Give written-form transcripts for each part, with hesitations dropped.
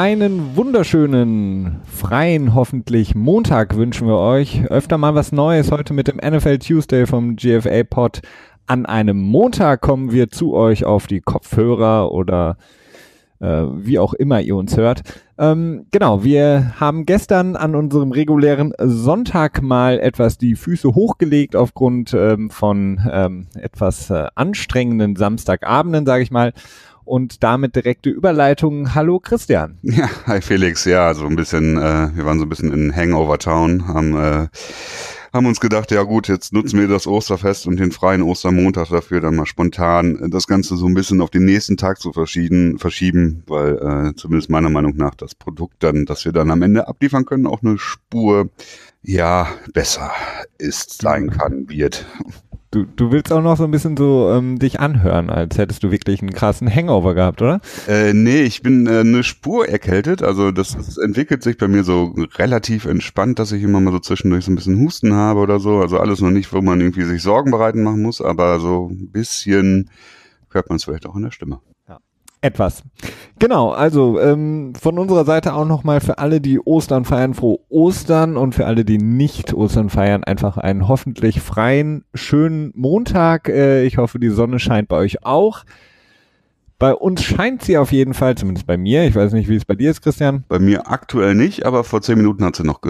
Einen wunderschönen, freien, hoffentlich Montag wünschen wir euch. Öfter mal was Neues heute mit dem NFL Tuesday vom GFA-Pod. An einem Montag kommen wir zu euch auf die Kopfhörer oder wie auch immer ihr uns hört. Genau, wir haben gestern an unserem regulären Sonntag mal etwas die Füße hochgelegt aufgrund von etwas anstrengenden Samstagabenden, sage ich mal. Und damit direkte Überleitung. Hallo Christian. Ja, hi Felix. Ja, so ein bisschen, wir waren so ein bisschen in Hangover-Town, haben uns gedacht, ja gut, jetzt nutzen wir das Osterfest und den freien Ostermontag dafür, dann mal spontan das Ganze so ein bisschen auf den nächsten Tag zu verschieben, weil zumindest meiner Meinung nach das Produkt dann, das wir dann am Ende abliefern können, auch eine Spur, ja, besser ist, sein kann, wird. Du willst auch noch so ein bisschen so dich anhören, als hättest du wirklich einen krassen Hangover gehabt, oder? Nee, ich bin eine Spur erkältet, also das entwickelt sich bei mir so relativ entspannt, dass ich immer mal so zwischendurch so ein bisschen Husten habe oder so, also alles noch nicht, wo man irgendwie sich Sorgen bereiten machen muss, aber so ein bisschen hört man es vielleicht auch in der Stimme. Etwas. Genau, also von unserer Seite auch nochmal für alle, die Ostern feiern, frohe Ostern, und für alle, die nicht Ostern feiern, einfach einen hoffentlich freien, schönen Montag. Ich hoffe, die Sonne scheint bei euch auch. Bei uns scheint sie auf jeden Fall, zumindest bei mir. Ich weiß nicht, wie es bei dir ist, Christian. Bei mir aktuell nicht, aber vor 10 Minuten hat sie noch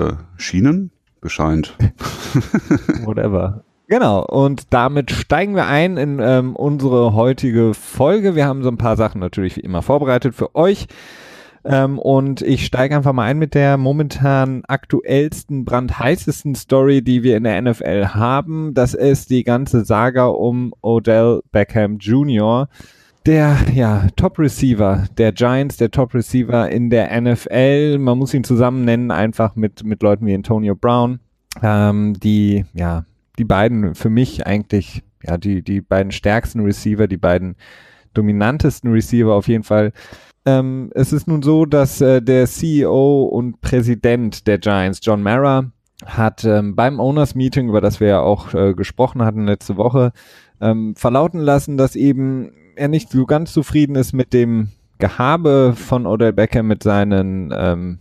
gescheint. Whatever. Genau, und damit steigen wir ein in unsere heutige Folge. Wir haben so ein paar Sachen natürlich wie immer vorbereitet für euch. Und ich steige einfach mal ein mit der momentan aktuellsten, brandheißesten Story, die wir in der NFL haben. Das ist die ganze Saga um Odell Beckham Jr., der Top-Receiver der Giants, der Top-Receiver in der NFL. Man muss ihn zusammen nennen, einfach mit Leuten wie Antonio Brown, die beiden für mich eigentlich, ja, die beiden stärksten Receiver, die beiden dominantesten Receiver auf jeden Fall. Es ist nun so, dass der CEO und Präsident der Giants, John Mara, hat beim Owners Meeting, über das wir ja auch gesprochen hatten letzte Woche, verlauten lassen, dass eben er nicht so ganz zufrieden ist mit dem Gehabe von Odell Beckham, mit seinen,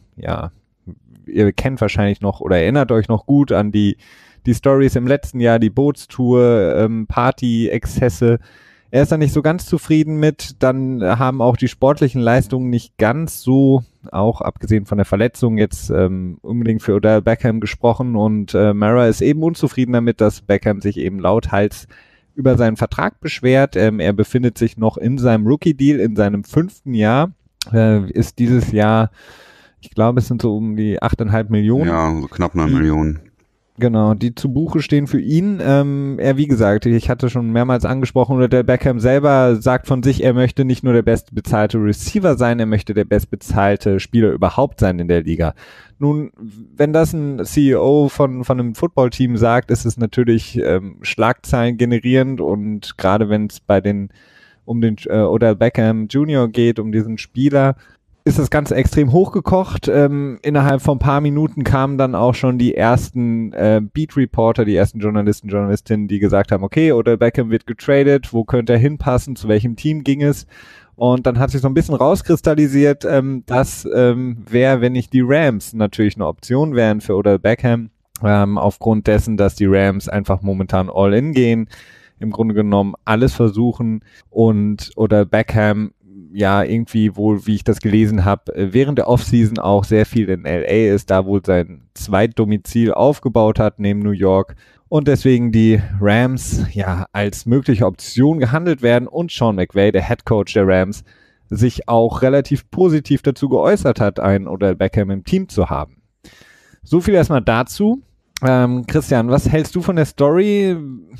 ihr kennt wahrscheinlich noch oder erinnert euch noch gut an die Stories im letzten Jahr, die Bootstour, Party-Exzesse. Er ist da nicht so ganz zufrieden mit. Dann haben auch die sportlichen Leistungen nicht ganz so, auch abgesehen von der Verletzung, jetzt unbedingt für Odell Beckham gesprochen. Und Mara ist eben unzufrieden damit, dass Beckham sich eben lauthals über seinen Vertrag beschwert. Er befindet sich noch in seinem Rookie-Deal, in seinem 5. Jahr. Ist dieses Jahr, ich glaube, es sind so um die 8,5 Millionen. Ja, so knapp 9 Millionen. Genau, die zu Buche stehen für ihn. Er, wie gesagt, ich hatte schon mehrmals angesprochen, oder der Beckham selber sagt von sich, er möchte nicht nur der bestbezahlte Receiver sein, er möchte der bestbezahlte Spieler überhaupt sein in der Liga. Nun, wenn das ein CEO von einem Footballteam sagt, ist es natürlich Schlagzeilen generierend, und gerade wenn es um den Odell Beckham Jr. geht, um diesen Spieler, ist das Ganze extrem hochgekocht. Innerhalb von ein paar Minuten kamen dann auch schon die ersten Beat-Reporter, die ersten Journalisten, Journalistinnen, die gesagt haben, okay, Odell Beckham wird getradet, wo könnte er hinpassen, zu welchem Team ging es? Und dann hat sich so ein bisschen rauskristallisiert, dass wäre, wenn nicht die Rams natürlich eine Option wären für Odell Beckham, aufgrund dessen, dass die Rams einfach momentan all in gehen, im Grunde genommen alles versuchen, und Odell Beckham ja irgendwie wohl, wie ich das gelesen habe, während der Offseason auch sehr viel in LA ist, da wohl sein Zweitdomizil aufgebaut hat neben New York, und deswegen die Rams ja als mögliche Option gehandelt werden, und Sean McVay, der Head Coach der Rams, sich auch relativ positiv dazu geäußert hat, einen Odell Beckham im Team zu haben. So viel erstmal dazu. Christian, was hältst du von der Story?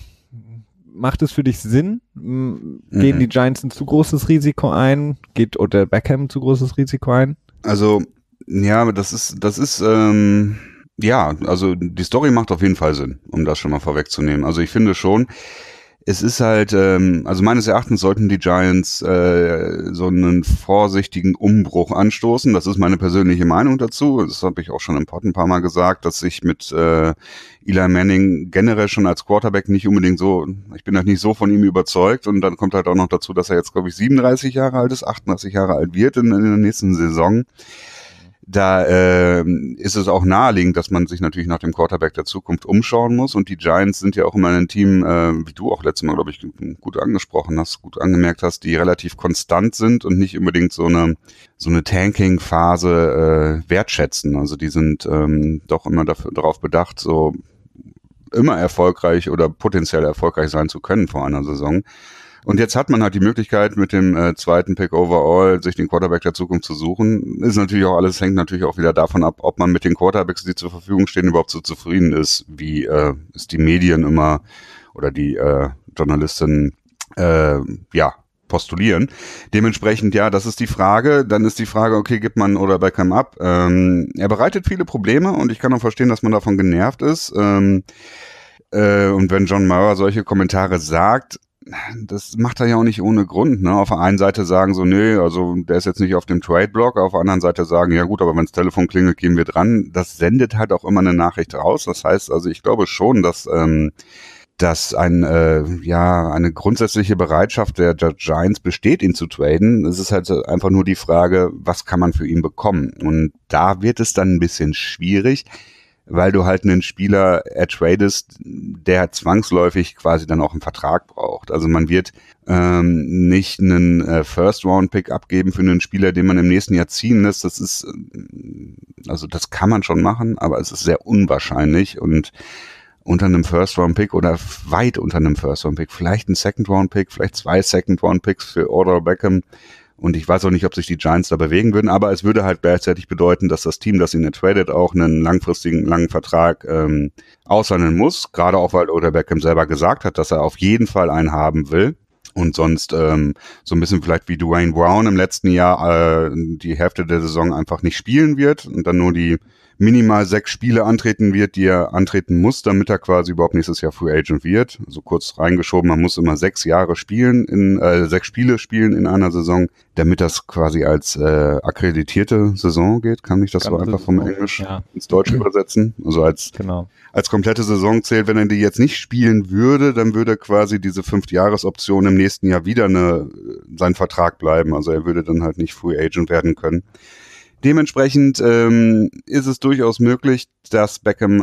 Macht es für dich Sinn? Gehen die Giants ein zu großes Risiko ein? Geht Odell Beckham ein zu großes Risiko ein? Also, ja, das ist, also die Story macht auf jeden Fall Sinn, um das schon mal vorwegzunehmen. Also ich finde schon, Es ist halt, also meines Erachtens sollten die Giants so einen vorsichtigen Umbruch anstoßen. Das ist meine persönliche Meinung dazu. Das habe ich auch schon im Pod ein paar Mal gesagt, dass ich mit Eli Manning generell schon als Quarterback nicht unbedingt so, ich bin halt nicht so von ihm überzeugt. Und dann kommt halt auch noch dazu, dass er jetzt, glaube ich, 37 Jahre alt ist, 38 Jahre alt wird in der nächsten Saison. Da ist es auch naheliegend, dass man sich natürlich nach dem Quarterback der Zukunft umschauen muss. Und die Giants sind ja auch immer ein Team, wie du auch letztes Mal, glaube ich, gut angesprochen hast, gut angemerkt hast, die relativ konstant sind und nicht unbedingt so eine Tanking-Phase wertschätzen. Also die sind doch immer darauf bedacht, so immer erfolgreich oder potenziell erfolgreich sein zu können vor einer Saison. Und jetzt hat man halt die Möglichkeit, mit dem zweiten Pick overall sich den Quarterback der Zukunft zu suchen. Ist natürlich auch alles, hängt natürlich auch wieder davon ab, ob man mit den Quarterbacks, die zur Verfügung stehen, überhaupt so zufrieden ist, wie es die Medien immer oder die Journalisten postulieren. Dementsprechend, ja, das ist die Frage. Dann ist die Frage, okay, gibt man oder Beckham ab? Er bereitet viele Probleme und ich kann auch verstehen, dass man davon genervt ist. Und wenn John Mara solche Kommentare sagt, das macht er ja auch nicht ohne Grund, ne? Auf der einen Seite sagen so, nö, also der ist jetzt nicht auf dem Trade-Block, auf der anderen Seite sagen, ja gut, aber wenn das Telefon klingelt, gehen wir dran. Das sendet halt auch immer eine Nachricht raus. Das heißt, also ich glaube schon, dass eine grundsätzliche Bereitschaft der Giants besteht, ihn zu traden. Es ist halt einfach nur die Frage, was kann man für ihn bekommen? Und da wird es dann ein bisschen schwierig, weil du halt einen Spieler ertradest, der zwangsläufig quasi dann auch einen Vertrag braucht. Also man wird nicht einen First-Round-Pick abgeben für einen Spieler, den man im nächsten Jahr ziehen lässt. Das ist, also das kann man schon machen, aber es ist sehr unwahrscheinlich und unter einem First-Round-Pick oder weit unter einem First-Round-Pick, vielleicht ein Second-Round-Pick, vielleicht 2 Second-Round-Picks für Odell Beckham. Und ich weiß auch nicht, ob sich die Giants da bewegen würden, aber es würde halt gleichzeitig bedeuten, dass das Team, das ihn tradet, auch einen langen Vertrag aushandeln muss. Gerade auch, weil Odell Beckham selber gesagt hat, dass er auf jeden Fall einen haben will. Und sonst so ein bisschen vielleicht wie Dwayne Brown im letzten Jahr die Hälfte der Saison einfach nicht spielen wird und dann nur die minimal 6 Spiele antreten wird, die er antreten muss, damit er quasi überhaupt nächstes Jahr Free Agent wird. Also kurz reingeschoben, man muss immer 6 Spiele spielen in einer Saison, damit das quasi als akkreditierte Saison geht. Kann ich das so einfach vom Englisch ins Deutsche übersetzen? Also als komplette Saison zählt, wenn er die jetzt nicht spielen würde, dann würde quasi diese 5-Jahres-Option im nächsten Jahr wieder sein Vertrag bleiben. Also er würde dann halt nicht Free Agent werden können. Dementsprechend ist es durchaus möglich, dass Beckham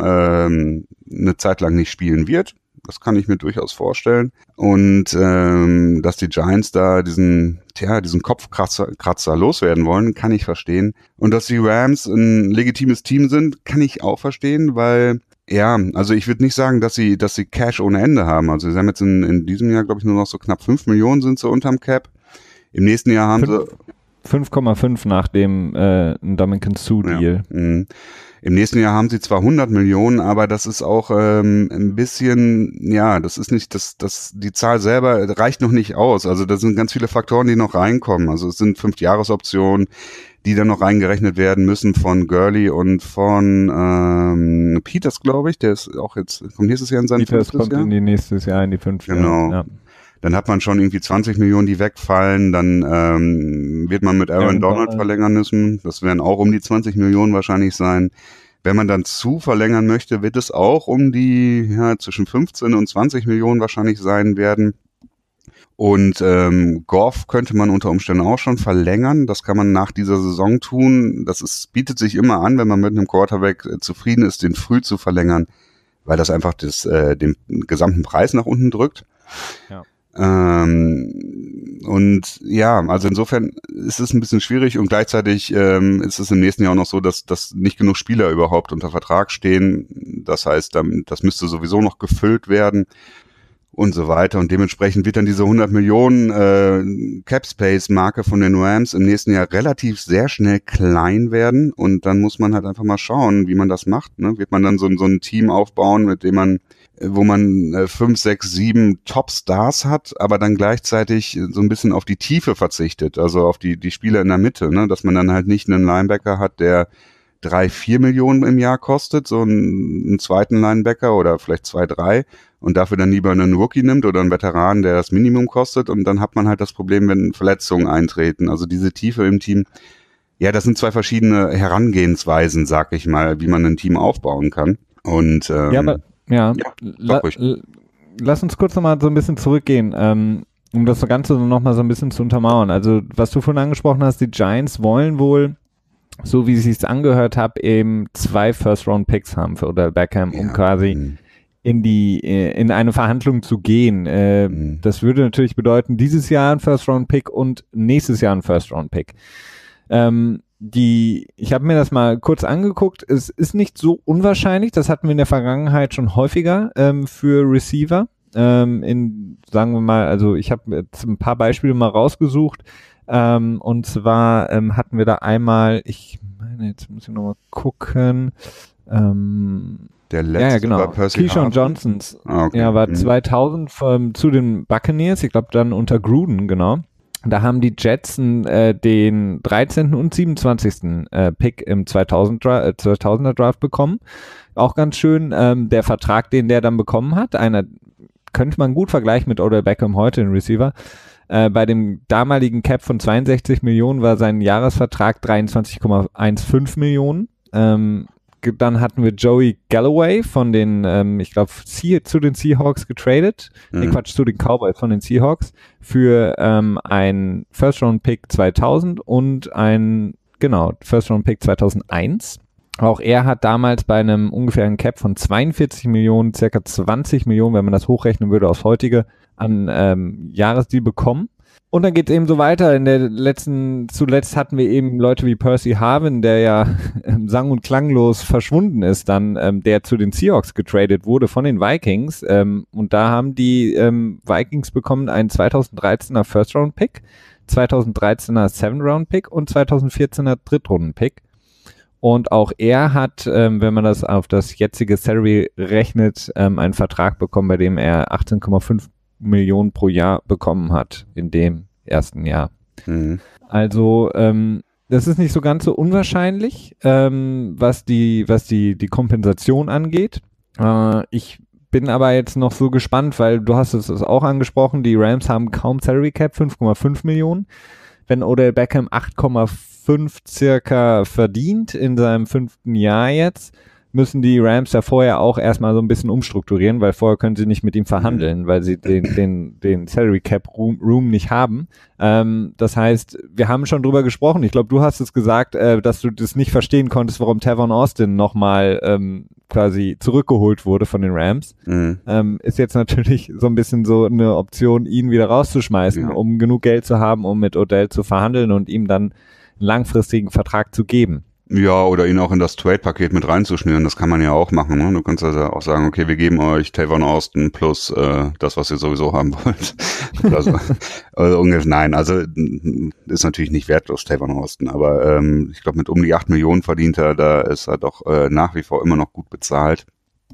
eine Zeit lang nicht spielen wird. Das kann ich mir durchaus vorstellen. Und dass die Giants da diesen Kopfkratzer loswerden wollen, kann ich verstehen. Und dass die Rams ein legitimes Team sind, kann ich auch verstehen, weil also ich würde nicht sagen, dass sie Cash ohne Ende haben. Also sie haben jetzt in diesem Jahr, glaube ich, nur noch so knapp 5 Millionen sind sie unterm Cap. Im nächsten Jahr haben sie 5,5 nach dem Ndamukong Suh-Deal. Ja. Im nächsten Jahr haben sie zwar 100 Millionen, aber das ist auch ein bisschen, das ist nicht, die Zahl selber reicht noch nicht aus. Also da sind ganz viele Faktoren, die noch reinkommen. Also es sind 5-Jahres-Optionen, die dann noch reingerechnet werden müssen von Gurley und von Peters, glaube ich. Der ist auch jetzt, kommt nächstes Jahr in sein 5. Jahr. Peters kommt nächstes Jahr in die 5. Genau. Ja. Dann hat man schon irgendwie 20 Millionen, die wegfallen. Dann wird man mit Aaron Donald verlängern müssen. Das werden auch um die 20 Millionen wahrscheinlich sein. Wenn man dann verlängern möchte, wird es auch um die zwischen 15 und 20 Millionen wahrscheinlich sein werden. Und Goff könnte man unter Umständen auch schon verlängern. Das kann man nach dieser Saison tun. Bietet sich immer an, wenn man mit einem Quarterback zufrieden ist, den früh zu verlängern, weil das einfach den gesamten Preis nach unten drückt. Ja. Also insofern ist es ein bisschen schwierig und gleichzeitig ist es im nächsten Jahr auch noch so, dass nicht genug Spieler überhaupt unter Vertrag stehen. Das heißt, das müsste sowieso noch gefüllt werden und so weiter. Und dementsprechend wird dann diese 100 Millionen Cap-Space-Marke von den Rams im nächsten Jahr relativ sehr schnell klein werden. Und dann muss man halt einfach mal schauen, wie man das macht. Ne? Wird man dann so ein Team aufbauen, wo man 5, 6, 7 Top-Stars hat, aber dann gleichzeitig so ein bisschen auf die Tiefe verzichtet, also auf die Spieler in der Mitte, ne? Dass man dann halt nicht einen Linebacker hat, der 3-4 Millionen im Jahr kostet, so einen zweiten Linebacker oder vielleicht 2-3 und dafür dann lieber einen Rookie nimmt oder einen Veteran, der das Minimum kostet und dann hat man halt das Problem, wenn Verletzungen eintreten. Also diese Tiefe im Team, ja, das sind zwei verschiedene Herangehensweisen, sag ich mal, wie man ein Team aufbauen kann. Und lass uns kurz nochmal so ein bisschen zurückgehen, um das Ganze nochmal so ein bisschen zu untermauern. Also was du vorhin angesprochen hast, die Giants wollen wohl, so wie es sich angehört habe, eben 2 First-Round-Picks haben für Odell Beckham, um quasi in eine Verhandlung zu gehen. Das würde natürlich bedeuten, dieses Jahr ein First-Round-Pick und nächstes Jahr ein First-Round-Pick. Ich habe mir das mal kurz angeguckt, es ist nicht so unwahrscheinlich, das hatten wir in der Vergangenheit schon häufiger für Receiver. Sagen wir mal, also ich habe jetzt ein paar Beispiele mal rausgesucht, und zwar hatten wir da einmal, ich meine, jetzt muss ich nochmal gucken, der letzte genau. war Percy Keyshawn Harvin. Johnsons, Okay. ja, war 2000 zu den Buccaneers, ich glaube dann unter Gruden, genau. Da haben die Jets den 13. und 27. Pick im 2000er Draft bekommen. Auch ganz schön, der Vertrag, den der dann bekommen hat, könnte man gut vergleichen mit Odell Beckham heute, den Receiver. Bei dem damaligen Cap von 62 Millionen war sein Jahresvertrag 23,15 Millionen. Dann hatten wir Joey Galloway von den, ich glaube, zu den Seahawks getradet. Zu den Cowboys von den Seahawks für ein First-Round-Pick 2000 und ein, First-Round-Pick 2001. Auch er hat damals bei einem ungefähren Cap von 42 Millionen, circa 20 Millionen, wenn man das hochrechnen würde aus heutige, an Jahresdeal bekommen. Und dann geht es eben so weiter. Zuletzt hatten wir eben Leute wie Percy Harvin, der ja sang- und klanglos verschwunden ist, dann der zu den Seahawks getradet wurde von den Vikings. Und da haben die Vikings bekommen einen 2013er First-Round-Pick, 2013er Seventh-Round-Pick und 2014er Drittrunden-Pick. Und auch er hat, wenn man das auf das jetzige Salary rechnet, einen Vertrag bekommen, bei dem er 18,5 Millionen pro Jahr bekommen hat in dem ersten Jahr. Also das ist nicht so ganz so unwahrscheinlich, was die Kompensation angeht. Ich bin aber jetzt noch so gespannt, weil du hast es auch angesprochen, die Rams haben kaum Salary Cap, 5,5 Millionen. Wenn Odell Beckham 8,5 circa verdient in seinem 5. Jahr jetzt, müssen die Rams ja vorher auch erstmal so ein bisschen umstrukturieren, weil vorher können sie nicht mit ihm verhandeln, weil sie den Salary Cap Room nicht haben. Das heißt, wir haben schon drüber gesprochen. Ich glaube, du hast es gesagt, dass du das nicht verstehen konntest, warum Tavon Austin nochmal quasi zurückgeholt wurde von den Rams. Ist jetzt natürlich so ein bisschen so eine Option, ihn wieder rauszuschmeißen, um genug Geld zu haben, um mit Odell zu verhandeln und ihm dann einen langfristigen Vertrag zu geben. Ja, oder ihn auch in das Trade-Paket mit reinzuschnüren, das kann man ja auch machen. Ne? Du kannst also auch sagen, okay, wir geben euch Tavon Austin plus das, was ihr sowieso haben wollt. also ungefähr, nein, also ist natürlich nicht wertlos, Tavon Austin, aber ich glaube, mit um die 8 Millionen verdient er, da ist er doch nach wie vor immer noch gut bezahlt.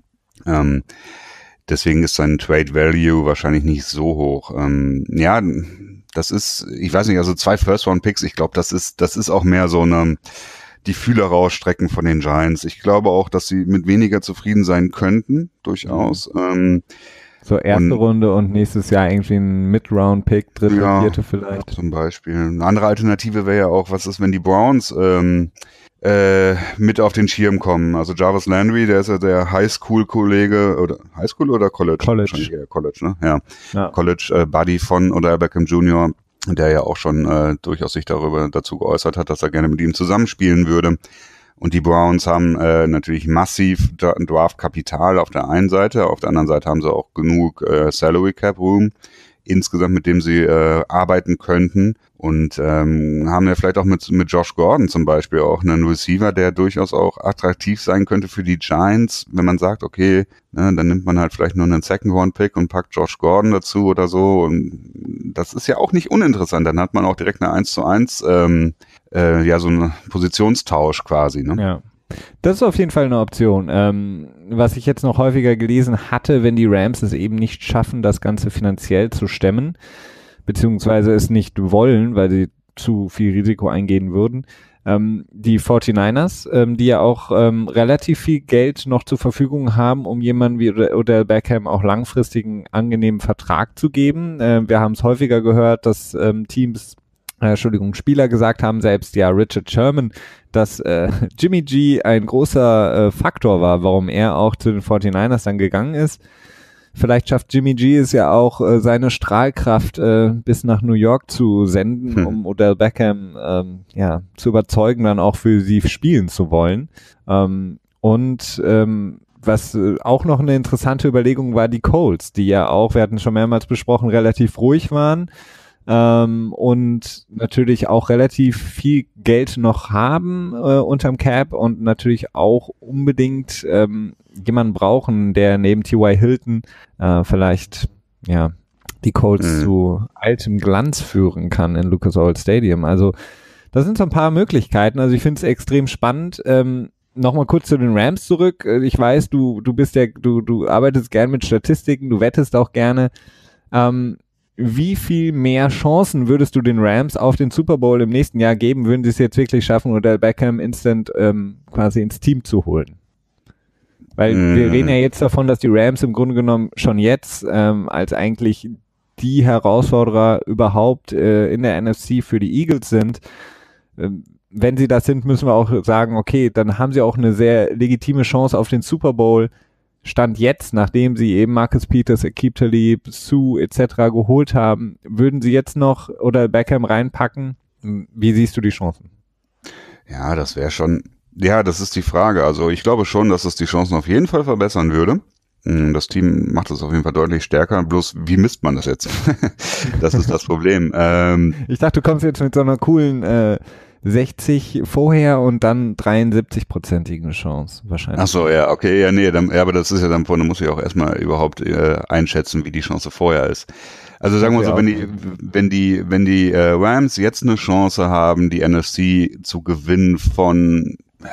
Deswegen ist sein Trade-Value wahrscheinlich nicht so hoch. Ja, das ist, ich weiß nicht, also 2 First-Round-Picks, ich glaube, das ist auch mehr so die Fühler rausstrecken von den Giants. Ich glaube auch, dass sie mit weniger zufrieden sein könnten, durchaus. So erste Runde und nächstes Jahr irgendwie ein Mid-Round-Pick, dritte, vierte vielleicht. Zum Beispiel. Eine andere Alternative wäre ja auch, was ist, wenn die Browns mit auf den Schirm kommen. Also Jarvis Landry, der ist ja der Highschool-Kollege, oder Highschool oder College? College, ne? Ja. College-Buddy von Odell Beckham Jr., der ja auch schon durchaus sich dazu geäußert hat, dass er gerne mit ihm zusammenspielen würde. Und die Browns haben natürlich massiv Draft-Kapital auf der einen Seite, auf der anderen Seite haben sie auch genug Salary Cap Room insgesamt, mit dem sie arbeiten könnten. Und haben ja vielleicht auch mit Josh Gordon zum Beispiel auch einen Receiver, der durchaus auch attraktiv sein könnte für die Giants, wenn man sagt, okay, ne, dann nimmt man halt vielleicht nur einen Second-Round-Pick und packt Josh Gordon dazu oder so. Und das ist ja auch nicht uninteressant. Dann hat man auch direkt eine 1:1, so einen Positionstausch quasi. Ne? Ja. Das ist auf jeden Fall eine Option. Was ich jetzt noch häufiger gelesen hatte, wenn die Rams es eben nicht schaffen, das Ganze finanziell zu stemmen, beziehungsweise es nicht wollen, weil sie zu viel Risiko eingehen würden, Die 49ers, die ja auch relativ viel Geld noch zur Verfügung haben, um jemanden wie Odell Beckham auch langfristigen angenehmen Vertrag zu geben. Wir haben es häufiger gehört, dass Spieler gesagt haben, selbst ja Richard Sherman, dass Jimmy G ein großer Faktor war, warum er auch zu den 49ers dann gegangen ist. Vielleicht schafft Jimmy G es ja auch, seine Strahlkraft bis nach New York zu senden, um Odell Beckham zu überzeugen, dann auch für sie spielen zu wollen. Was auch noch eine interessante Überlegung war, die Colts, die ja auch, wir hatten schon mehrmals besprochen, relativ ruhig waren. Und natürlich auch relativ viel Geld noch haben unterm Cap und natürlich auch unbedingt jemanden brauchen, der neben T.Y. Hilton vielleicht die Colts zu altem Glanz führen kann in Lucas Oil Stadium. Also das sind so ein paar Möglichkeiten. Also ich finde es extrem spannend. Nochmal kurz zu den Rams zurück. Ich weiß, du arbeitest gern mit Statistiken, du wettest auch gerne. Wie viel mehr Chancen würdest du den Rams auf den Super Bowl im nächsten Jahr geben, würden sie es jetzt wirklich schaffen, Odell Beckham instant quasi ins Team zu holen? Weil wir reden ja jetzt davon, dass die Rams im Grunde genommen schon jetzt als eigentlich die Herausforderer überhaupt in der NFC für die Eagles sind. Wenn sie das sind, müssen wir auch sagen, okay, dann haben sie auch eine sehr legitime Chance auf den Super Bowl. Stand jetzt, nachdem sie eben Marcus Peters, Aqib Talib, Sue etc. geholt haben, würden sie jetzt noch oder Beckham reinpacken? Wie siehst du die Chancen? Ja, das wäre schon, das ist die Frage. Also ich glaube schon, dass es die Chancen auf jeden Fall verbessern würde. Das Team macht es auf jeden Fall deutlich stärker. Bloß, wie misst man das jetzt? Das ist das Problem. Ich dachte, du kommst jetzt mit so einer coolen 60 vorher und dann 73-prozentige Chance wahrscheinlich. Ach so, ja, okay, ja, nee, aber das ist ja dann, muss ich auch erstmal überhaupt einschätzen, wie die Chance vorher ist. Also sagen wir so, wenn die Rams jetzt eine Chance haben, die NFC zu gewinnen von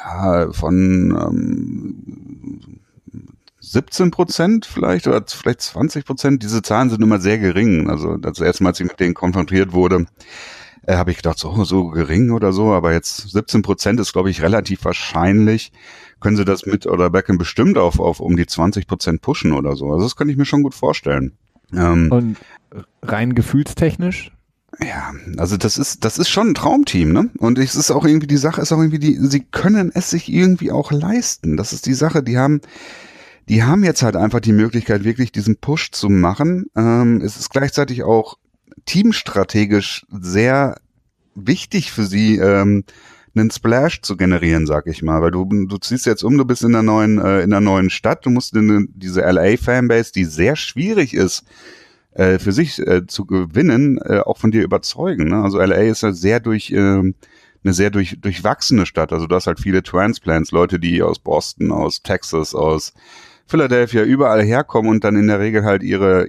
17% vielleicht oder vielleicht 20%, diese Zahlen sind immer sehr gering. Also das erste Mal, als ich mit denen konfrontiert wurde, habe ich gedacht, so gering oder so, aber jetzt 17% ist, glaube ich, relativ wahrscheinlich. Können sie das mit oder Beckham bestimmt auf um die 20% pushen oder so. Also das kann ich mir schon gut vorstellen. Und rein gefühlstechnisch? Ja, also das ist schon ein Traumteam, ne? Und es ist auch irgendwie, die Sache ist auch irgendwie, sie können es sich irgendwie auch leisten. Das ist die Sache, die haben jetzt halt einfach die Möglichkeit, wirklich diesen Push zu machen. Es ist gleichzeitig auch teamstrategisch sehr wichtig für sie, einen Splash zu generieren, sag ich mal, weil du ziehst jetzt du bist in der neuen Stadt, du musst diese LA-Fanbase, die sehr schwierig ist, für sich zu gewinnen, auch von dir überzeugen. Ne? Also LA ist ja eine sehr durchwachsene Stadt, also du hast halt viele Transplants, Leute, die aus Boston, aus Texas, aus Philadelphia überall herkommen und dann in der Regel halt ihr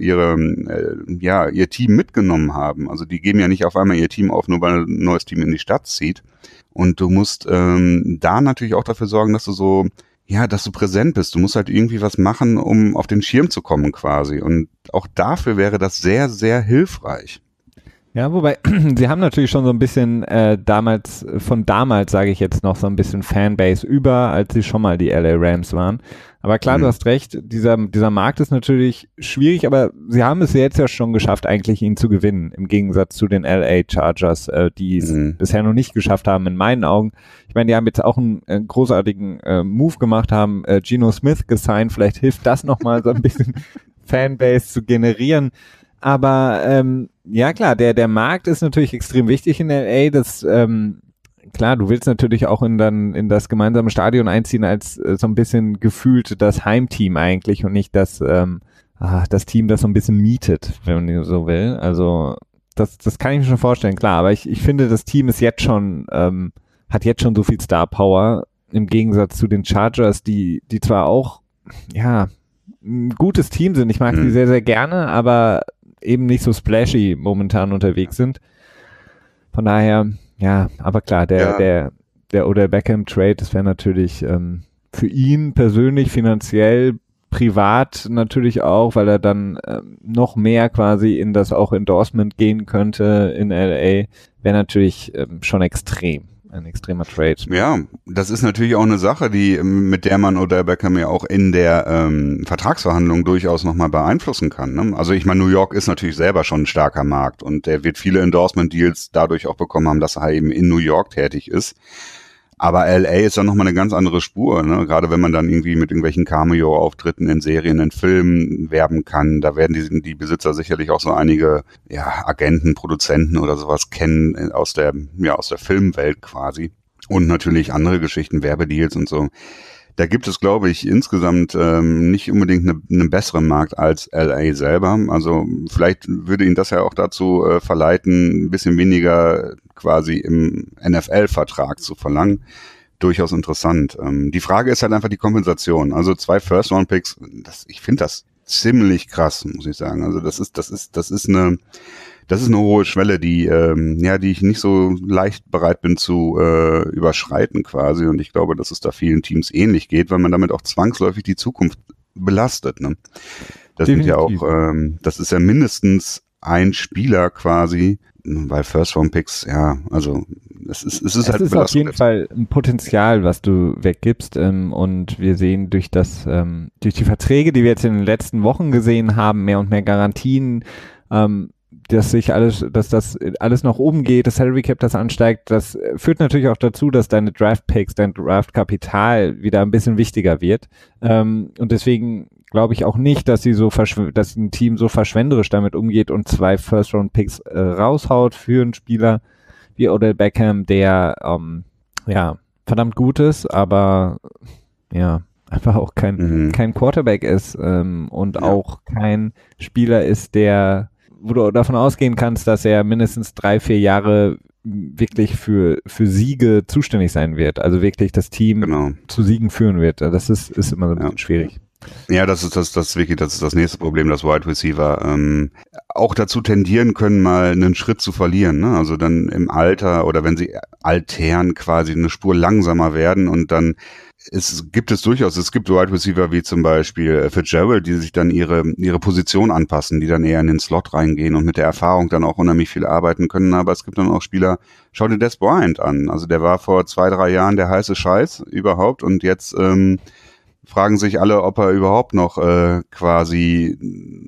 Team mitgenommen haben. Also die geben ja nicht auf einmal ihr Team auf, nur weil ein neues Team in die Stadt zieht. Und du musst da natürlich auch dafür sorgen, dass du dass du präsent bist. Du musst halt irgendwie was machen, um auf den Schirm zu kommen quasi. Und auch dafür wäre das sehr, sehr hilfreich. Ja, wobei, sie haben natürlich schon so ein bisschen damals, sage ich jetzt noch, so ein bisschen Fanbase über, als sie schon mal die LA Rams waren. Aber klar, du hast recht, dieser Markt ist natürlich schwierig, aber sie haben es jetzt ja schon geschafft, eigentlich ihn zu gewinnen, im Gegensatz zu den LA Chargers, die es bisher noch nicht geschafft haben, in meinen Augen. Ich meine, die haben jetzt auch einen großartigen Move gemacht, haben Geno Smith gesigned, vielleicht hilft das nochmal so ein bisschen Fanbase zu generieren. Aber ja klar, der Markt ist natürlich extrem wichtig in LA. Das klar, du willst natürlich auch in das gemeinsame Stadion einziehen als so ein bisschen gefühlt das Heimteam eigentlich und nicht das Team, das so ein bisschen mietet, wenn man so will. Also das kann ich mir schon vorstellen, klar. Aber ich finde, das Team ist jetzt schon hat jetzt schon so viel Star Power im Gegensatz zu den Chargers, die zwar auch ein gutes Team sind. Ich mag die sehr, sehr gerne, aber eben nicht so splashy momentan unterwegs sind. Von daher, ja, aber klar, der Odell Beckham Trade, das wäre natürlich für ihn persönlich, finanziell, privat natürlich auch, weil er dann noch mehr quasi in das auch Endorsement gehen könnte in LA, wäre natürlich schon extrem. ein extremer Trade. Ja, das ist natürlich auch eine Sache, mit der man Odell Beckham ja auch in der Vertragsverhandlung durchaus nochmal beeinflussen kann. Ne? Also ich meine, New York ist natürlich selber schon ein starker Markt und der wird viele Endorsement-Deals dadurch auch bekommen haben, dass er eben in New York tätig ist. Aber LA ist dann nochmal eine ganz andere Spur, ne? Gerade wenn man dann irgendwie mit irgendwelchen Cameo-Auftritten in Serien, in Filmen werben kann, da werden die Besitzer sicherlich auch so einige Agenten, Produzenten oder sowas kennen aus der Filmwelt quasi. Und natürlich andere Geschichten, Werbedeals und so. Da gibt es, glaube ich, insgesamt nicht unbedingt einen besseren Markt als LA selber. Also vielleicht würde ihn das ja auch dazu verleiten, ein bisschen weniger quasi im NFL-Vertrag zu verlangen. Durchaus interessant. Die Frage ist halt einfach die Kompensation. Also 2 First-Round-Picks, ich finde das ziemlich krass, muss ich sagen. Also das ist eine hohe Schwelle, die ich nicht so leicht bereit bin zu überschreiten quasi. Und ich glaube, dass es da vielen Teams ähnlich geht, weil man damit auch zwangsläufig die Zukunft belastet. Ne? Das sind ja auch, das ist ja mindestens ein Spieler quasi, weil First-Round-Picks, also es ist halt auf jeden Fall ein Potenzial, was du weggibst, und wir sehen durch die Verträge, die wir jetzt in den letzten Wochen gesehen haben, mehr und mehr Garantien, dass das alles nach oben geht, das Salary Cap, das ansteigt, das führt natürlich auch dazu, dass deine Draft Picks, dein Draft-Kapital wieder ein bisschen wichtiger wird. Und deswegen glaube ich auch nicht, dass dass ein Team so verschwenderisch damit umgeht und 2 First-Round-Picks raushaut für einen Spieler wie Odell Beckham, der verdammt gut ist, aber einfach auch kein Quarterback ist und auch kein Spieler ist, wo du davon ausgehen kannst, dass er mindestens 3-4 Jahre wirklich für Siege zuständig sein wird. Also wirklich das Team zu Siegen führen wird. Das ist immer so ein bisschen schwierig. Ja, das ist das nächste Problem, dass Wide Receiver auch dazu tendieren können, mal einen Schritt zu verlieren. Ne? Also dann im Alter oder wenn sie altern quasi eine Spur langsamer werden und dann es gibt Wide Receiver wie zum Beispiel Fitzgerald, die sich dann ihre Position anpassen, die dann eher in den Slot reingehen und mit der Erfahrung dann auch unheimlich viel arbeiten können. Aber es gibt dann auch Spieler, schau dir Dez Bryant an. Also der war vor 2-3 Jahren der heiße Scheiß überhaupt und jetzt fragen sich alle, ob er überhaupt noch quasi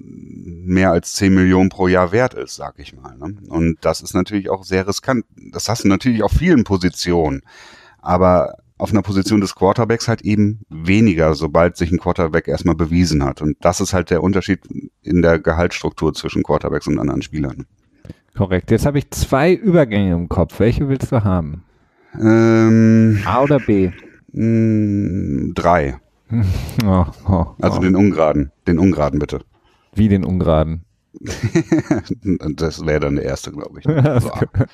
mehr als 10 Millionen pro Jahr wert ist, sag ich mal. Ne? Und das ist natürlich auch sehr riskant. Das hast du natürlich auf vielen Positionen. Aber auf einer Position des Quarterbacks halt eben weniger, sobald sich ein Quarterback erstmal bewiesen hat. Und das ist halt der Unterschied in der Gehaltsstruktur zwischen Quarterbacks und anderen Spielern. Korrekt. Jetzt habe ich 2 Übergänge im Kopf. Welche willst du haben? A oder B? 3. Also den ungeraden bitte. Wie den ungeraden? Das wäre dann der erste, glaube ich. So.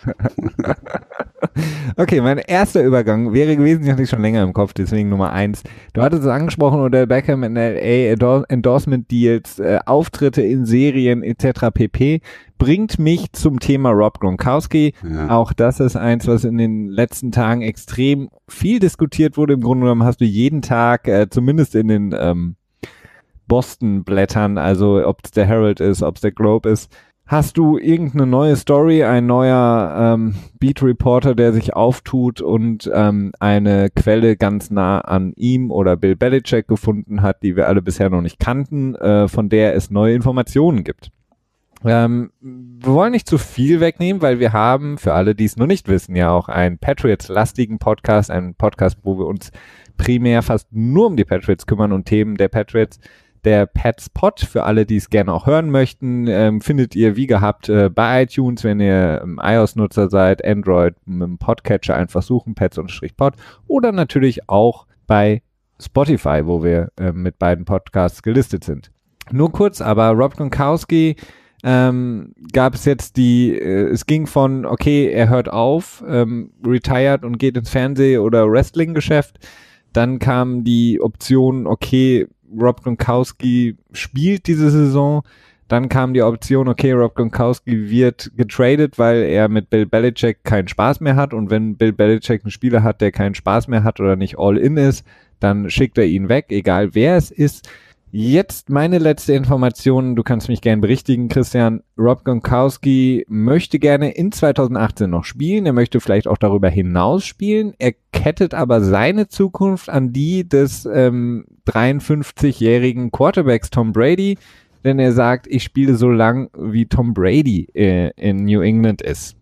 Okay, mein erster Übergang wäre gewesen, ich hatte ich schon länger im Kopf, deswegen Nummer 1. Du hattest es angesprochen, Odell Beckham in LA, Endorsement Deals, Auftritte in Serien etc. pp. Bringt mich zum Thema Rob Gronkowski. Ja. Auch das ist eins, was in den letzten Tagen extrem viel diskutiert wurde. Im Grunde genommen hast du jeden Tag, zumindest in den Boston-Blättern, also ob es der Herald ist, ob es der Globe ist, hast du irgendeine neue Story, ein neuer Beat-Reporter, der sich auftut und eine Quelle ganz nah an ihm oder Bill Belichick gefunden hat, die wir alle bisher noch nicht kannten, von der es neue Informationen gibt. Wir wollen nicht zu viel wegnehmen, weil wir haben, für alle, die es noch nicht wissen, ja auch einen Patriots-lastigen Podcast, einen Podcast, wo wir uns primär fast nur um die Patriots kümmern und Themen der Patriots. Der Pats Pod, für alle, die es gerne auch hören möchten, findet ihr wie gehabt bei iTunes, wenn ihr iOS-Nutzer seid, Android mit dem Podcatcher einfach suchen, Pats_Pod, oder natürlich auch bei Spotify, wo wir mit beiden Podcasts gelistet sind. Nur kurz, aber Rob Gronkowski gab es jetzt es ging von, okay, er hört auf, retired und geht ins Fernseh- oder Wrestling-Geschäft. Dann kam die Option, okay, Rob Gronkowski spielt diese Saison. Dann kam die Option, okay, Rob Gronkowski wird getradet, weil er mit Bill Belichick keinen Spaß mehr hat. Und wenn Bill Belichick einen Spieler hat, der keinen Spaß mehr hat oder nicht all in ist, dann schickt er ihn weg, egal wer es ist. Jetzt meine letzte Information, du kannst mich gerne berichtigen, Christian. Rob Gronkowski möchte gerne in 2018 noch spielen, er möchte vielleicht auch darüber hinaus spielen, er kettet aber seine Zukunft an die des 53-jährigen Quarterbacks Tom Brady, denn er sagt, ich spiele so lang, wie Tom Brady in New England ist.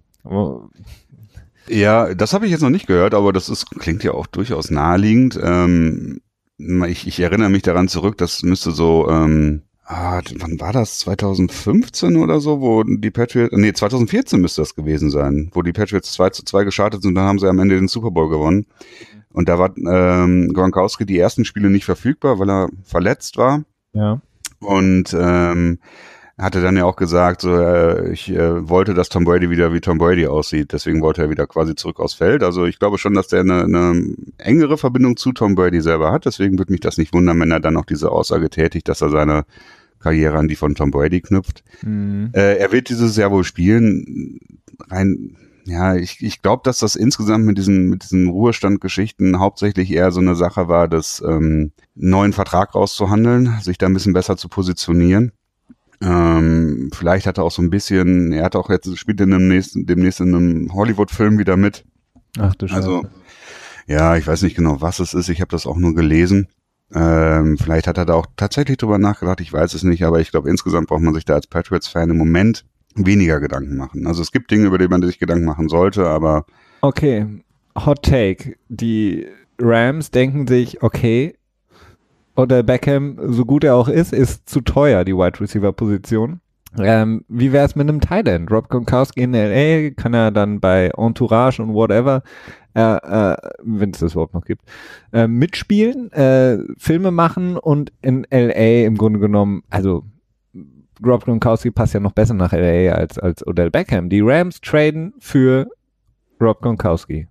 Ja, das habe ich jetzt noch nicht gehört, aber klingt ja auch durchaus naheliegend. Ich erinnere mich daran zurück, das müsste so, wann war das? 2015 oder so, wo die Patriots, 2014 müsste das gewesen sein, wo die Patriots 2-2 gestartet sind und dann haben sie am Ende den Super Bowl gewonnen. Und da war Gronkowski die ersten Spiele nicht verfügbar, weil er verletzt war. Ja. Und hatte dann ja auch gesagt, so, ich wollte, dass Tom Brady wieder wie Tom Brady aussieht. Deswegen wollte er wieder quasi zurück aufs Feld. Also ich glaube schon, dass der eine engere Verbindung zu Tom Brady selber hat. Deswegen würde mich das nicht wundern, wenn er dann auch diese Aussage tätigt, dass er seine Karriere an die von Tom Brady knüpft. Mhm. Er wird dieses Jahr wohl spielen. Ich glaube, dass das insgesamt mit diesen Ruhestandgeschichten hauptsächlich eher so eine Sache war, das neuen Vertrag rauszuhandeln, sich da ein bisschen besser zu positionieren. Vielleicht hat er auch so ein bisschen, er hat auch jetzt, spielt demnächst in einem Hollywood-Film wieder mit. Ach du Scheiße. Also, ja, ich weiß nicht genau, was es ist, ich habe das auch nur gelesen. Vielleicht hat er da auch tatsächlich drüber nachgedacht, ich weiß es nicht, aber ich glaube, insgesamt braucht man sich da als Patriots-Fan im Moment weniger Gedanken machen. Also es gibt Dinge, über die man sich Gedanken machen sollte, aber... Okay, Hot Take. Die Rams denken sich, okay, oder Beckham, so gut er auch ist zu teuer, die Wide Receiver Position. Wie wäre es mit einem Tight End? Rob Gronkowski in LA, kann er dann bei Entourage und whatever, wenn es das überhaupt noch gibt, mitspielen, Filme machen und in LA im Grunde genommen, also Rob Gronkowski passt ja noch besser nach LA als Odell Beckham. Die Rams traden für Rob Gronkowski.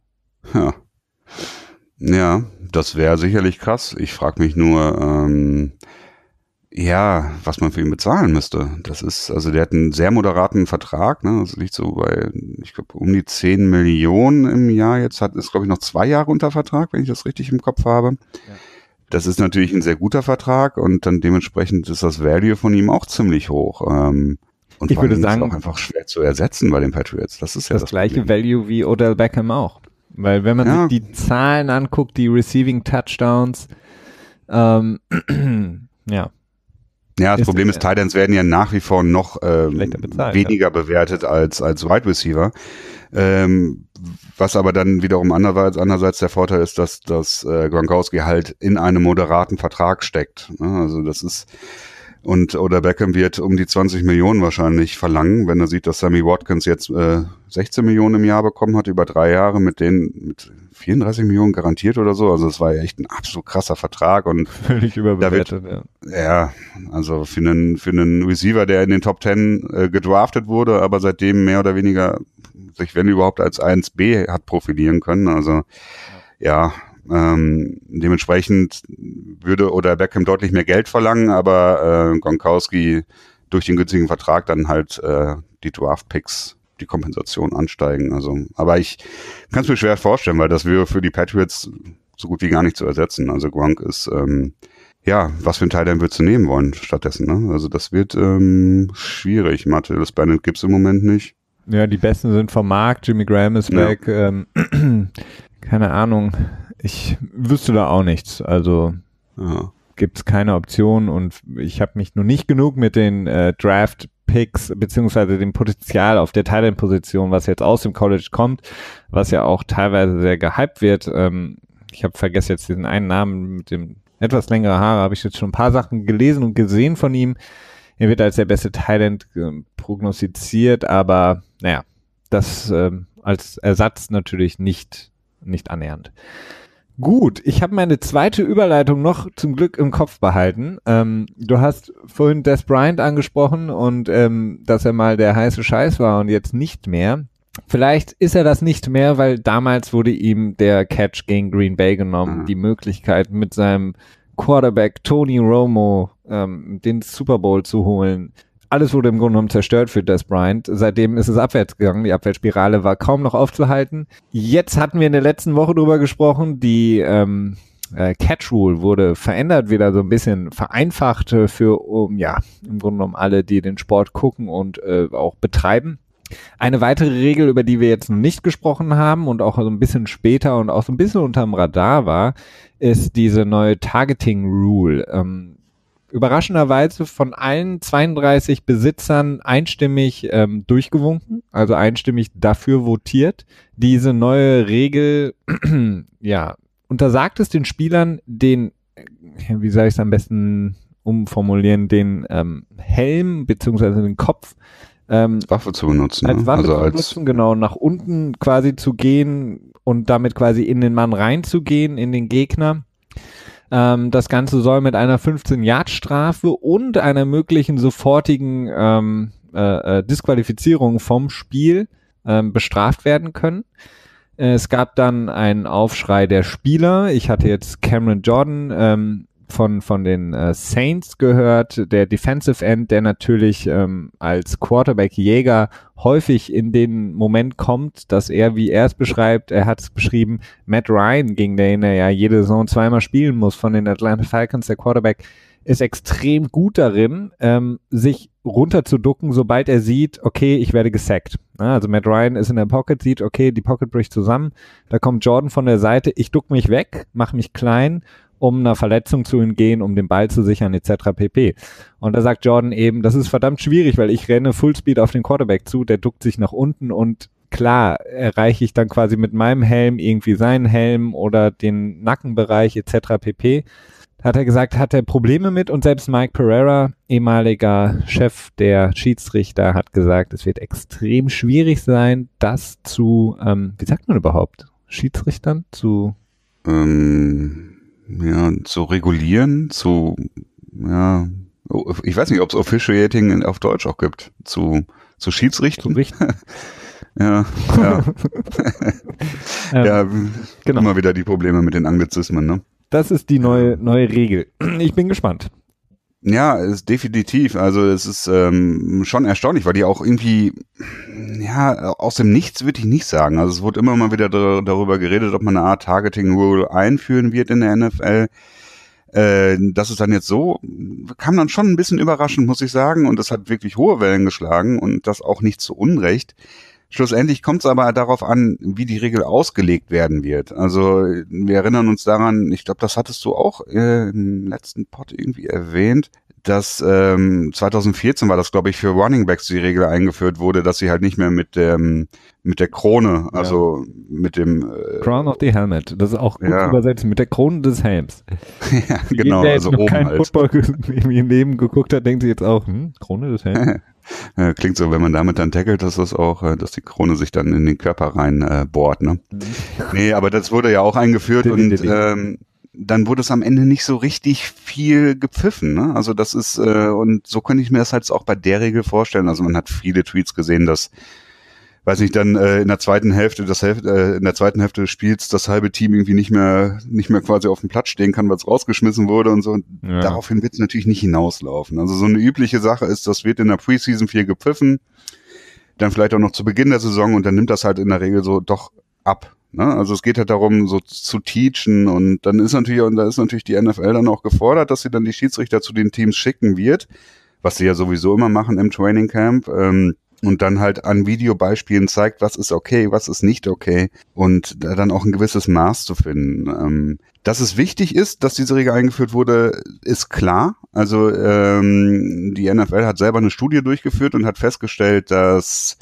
Ja, das wäre sicherlich krass. Ich frage mich nur, was man für ihn bezahlen müsste. Das ist, also der hat einen sehr moderaten Vertrag, ne? Das liegt so bei, ich glaube, um die 10 Millionen im Jahr. Jetzt ist, glaube ich, noch 2 Jahre unter Vertrag, wenn ich das richtig im Kopf habe. Ja. Das ist natürlich ein sehr guter Vertrag und dann dementsprechend ist das Value von ihm auch ziemlich hoch. Und ich würde sagen, ist auch einfach schwer zu ersetzen bei den Patriots. Das ist ja das gleiche Value wie Odell Beckham auch. Weil wenn man sich die Zahlen anguckt, die Receiving Touchdowns, Ja, das Problem ist, Tight Ends werden ja nach wie vor noch weniger bewertet als Wide Receiver. Was aber dann wiederum andererseits der Vorteil ist, dass Gronkowski halt in einem moderaten Vertrag steckt. Also das ist, oder Beckham wird um die 20 Millionen wahrscheinlich verlangen, wenn er sieht, dass Sammy Watkins jetzt 16 Millionen im Jahr bekommen hat, über 3 Jahre mit 34 Millionen garantiert oder so. Also es war ja echt ein absolut krasser Vertrag und völlig überbewertet, ja, also für einen Receiver, der in den Top 10 gedraftet wurde, aber seitdem mehr oder weniger sich, wenn überhaupt, als 1B hat profilieren können. Also dementsprechend würde oder Beckham deutlich mehr Geld verlangen, aber Gronkowski durch den günstigen Vertrag dann halt die Draft-Picks, die Kompensation ansteigen. Also, aber ich kann es mir schwer vorstellen, weil das wäre für die Patriots so gut wie gar nicht zu ersetzen. Also Gronk ist, was für ein Teil dann würdest du nehmen wollen stattdessen, ne? Also das wird schwierig. Martellus Bennett gibt's im Moment nicht. Ja, die Besten sind vom Markt, Jimmy Graham ist weg, keine Ahnung, ich wüsste da auch nichts, also gibt's keine Option und ich habe mich nur nicht genug mit den Draft-Picks beziehungsweise dem Potenzial auf der Tight End-Position, was jetzt aus dem College kommt, was ja auch teilweise sehr gehypt wird, ich habe vergessen jetzt diesen einen Namen mit dem etwas längeren Haare, habe ich jetzt schon ein paar Sachen gelesen und gesehen von ihm. Er wird als der beste Tight End prognostiziert, aber naja, das als Ersatz natürlich nicht annähernd. Gut, ich habe meine zweite Überleitung noch zum Glück im Kopf behalten. Du hast vorhin Dez Bryant angesprochen und dass er mal der heiße Scheiß war und jetzt nicht mehr. Vielleicht ist er das nicht mehr, weil damals wurde ihm der Catch gegen Green Bay genommen, die Möglichkeit mit seinem Quarterback Tony Romo den Super Bowl zu holen. Alles wurde im Grunde genommen zerstört für Dez Bryant. Seitdem ist es abwärts gegangen. Die Abwärtsspirale war kaum noch aufzuhalten. Jetzt hatten wir in der letzten Woche drüber gesprochen. Die Catch Rule wurde verändert, wieder so ein bisschen vereinfacht für, im Grunde genommen alle, die den Sport gucken und auch betreiben. Eine weitere Regel, über die wir jetzt noch nicht gesprochen haben und auch so ein bisschen später und auch so ein bisschen unterm Radar war, ist diese neue Targeting Rule. Überraschenderweise von allen 32 Besitzern einstimmig durchgewunken, also einstimmig dafür votiert. Diese neue Regel, untersagt es den Spielern, den, wie soll ich es am besten umformulieren, den Helm beziehungsweise den Kopf Waffe zu benutzen. Als Waffe zu benutzen, genau, nach unten quasi zu gehen und damit quasi in den Mann reinzugehen, in den Gegner. Das Ganze soll mit einer 15-Yard-Strafe und einer möglichen sofortigen Disqualifizierung vom Spiel bestraft werden können. Es gab dann einen Aufschrei der Spieler. Ich hatte jetzt Cameron Jordan von den Saints gehört, der Defensive End, der natürlich als Quarterback-Jäger häufig in den Moment kommt, dass er, wie er es beschreibt, er hat es beschrieben, Matt Ryan, gegen den er ja jede Saison zweimal spielen muss von den Atlanta Falcons, der Quarterback, ist extrem gut darin, sich runterzuducken, sobald er sieht, okay, ich werde gesackt. Also Matt Ryan ist in der Pocket, sieht, okay, die Pocket bricht zusammen, da kommt Jordan von der Seite, ich duck mich weg, mach mich klein, um einer Verletzung zu entgehen, um den Ball zu sichern, etc. pp. Und da sagt Jordan eben, das ist verdammt schwierig, weil ich renne Fullspeed auf den Quarterback zu, der duckt sich nach unten und klar erreiche ich dann quasi mit meinem Helm irgendwie seinen Helm oder den Nackenbereich etc. pp. Da hat er gesagt, hat er Probleme mit und selbst Mike Pereira, ehemaliger Chef der Schiedsrichter, hat gesagt, es wird extrem schwierig sein, das zu, wie sagt man überhaupt, Schiedsrichtern zu zu regulieren, ich weiß nicht, ob es Officiating auf Deutsch auch gibt, zu Schiedsrichten. Ja. Genau. Immer wieder die Probleme mit den Anglizismen, ne? Das ist die neue Regel. Ich bin gespannt. Ja, ist definitiv. Also es ist schon erstaunlich, weil die auch irgendwie, aus dem Nichts würde ich nicht sagen. Also es wurde immer mal wieder darüber geredet, ob man eine Art Targeting Rule einführen wird in der NFL. Das ist dann jetzt so, kam dann schon ein bisschen überraschend, muss ich sagen. Und das hat wirklich hohe Wellen geschlagen und das auch nicht zu Unrecht. Schlussendlich kommt es aber darauf an, wie die Regel ausgelegt werden wird. Also wir erinnern uns daran, ich glaube, das hattest du auch im letzten Pod irgendwie erwähnt, dass 2014 war das, glaube ich, für Running Backs die Regel eingeführt wurde, dass sie halt nicht mehr mit der Krone, also mit dem Crown of the Helmet, das ist auch gut übersetzt, mit der Krone des Helms. Ja, genau, der also noch oben kein halt. Football im Leben geguckt hat, denkt sich jetzt auch, Krone des Helms. Klingt so, wenn man damit dann tackelt, dass das auch, dass die Krone sich dann in den Körper rein bohrt, ne? Nee, aber das wurde ja auch eingeführt und dann wurde es am Ende nicht so richtig viel gepfiffen, ne? Also das ist, und so könnte ich mir das halt auch bei der Regel vorstellen. Also man hat viele Tweets gesehen, dass, weiß nicht, dann in der zweiten Hälfte des Spiels das halbe Team irgendwie nicht mehr quasi auf dem Platz stehen kann, weil es rausgeschmissen wurde und so. Und daraufhin wird es natürlich nicht hinauslaufen. Also so eine übliche Sache ist, das wird in der Preseason viel gepfiffen, dann vielleicht auch noch zu Beginn der Saison und dann nimmt das halt in der Regel so doch ab. Ne? Also es geht halt darum, so zu teachen und dann ist natürlich die NFL dann auch gefordert, dass sie dann die Schiedsrichter zu den Teams schicken wird, was sie ja sowieso immer machen im Training Camp, und dann halt an Videobeispielen zeigt, was ist okay, was ist nicht okay und dann auch ein gewisses Maß zu finden. Dass es wichtig ist, dass diese Regel eingeführt wurde, ist klar. Also die NFL hat selber eine Studie durchgeführt und hat festgestellt, dass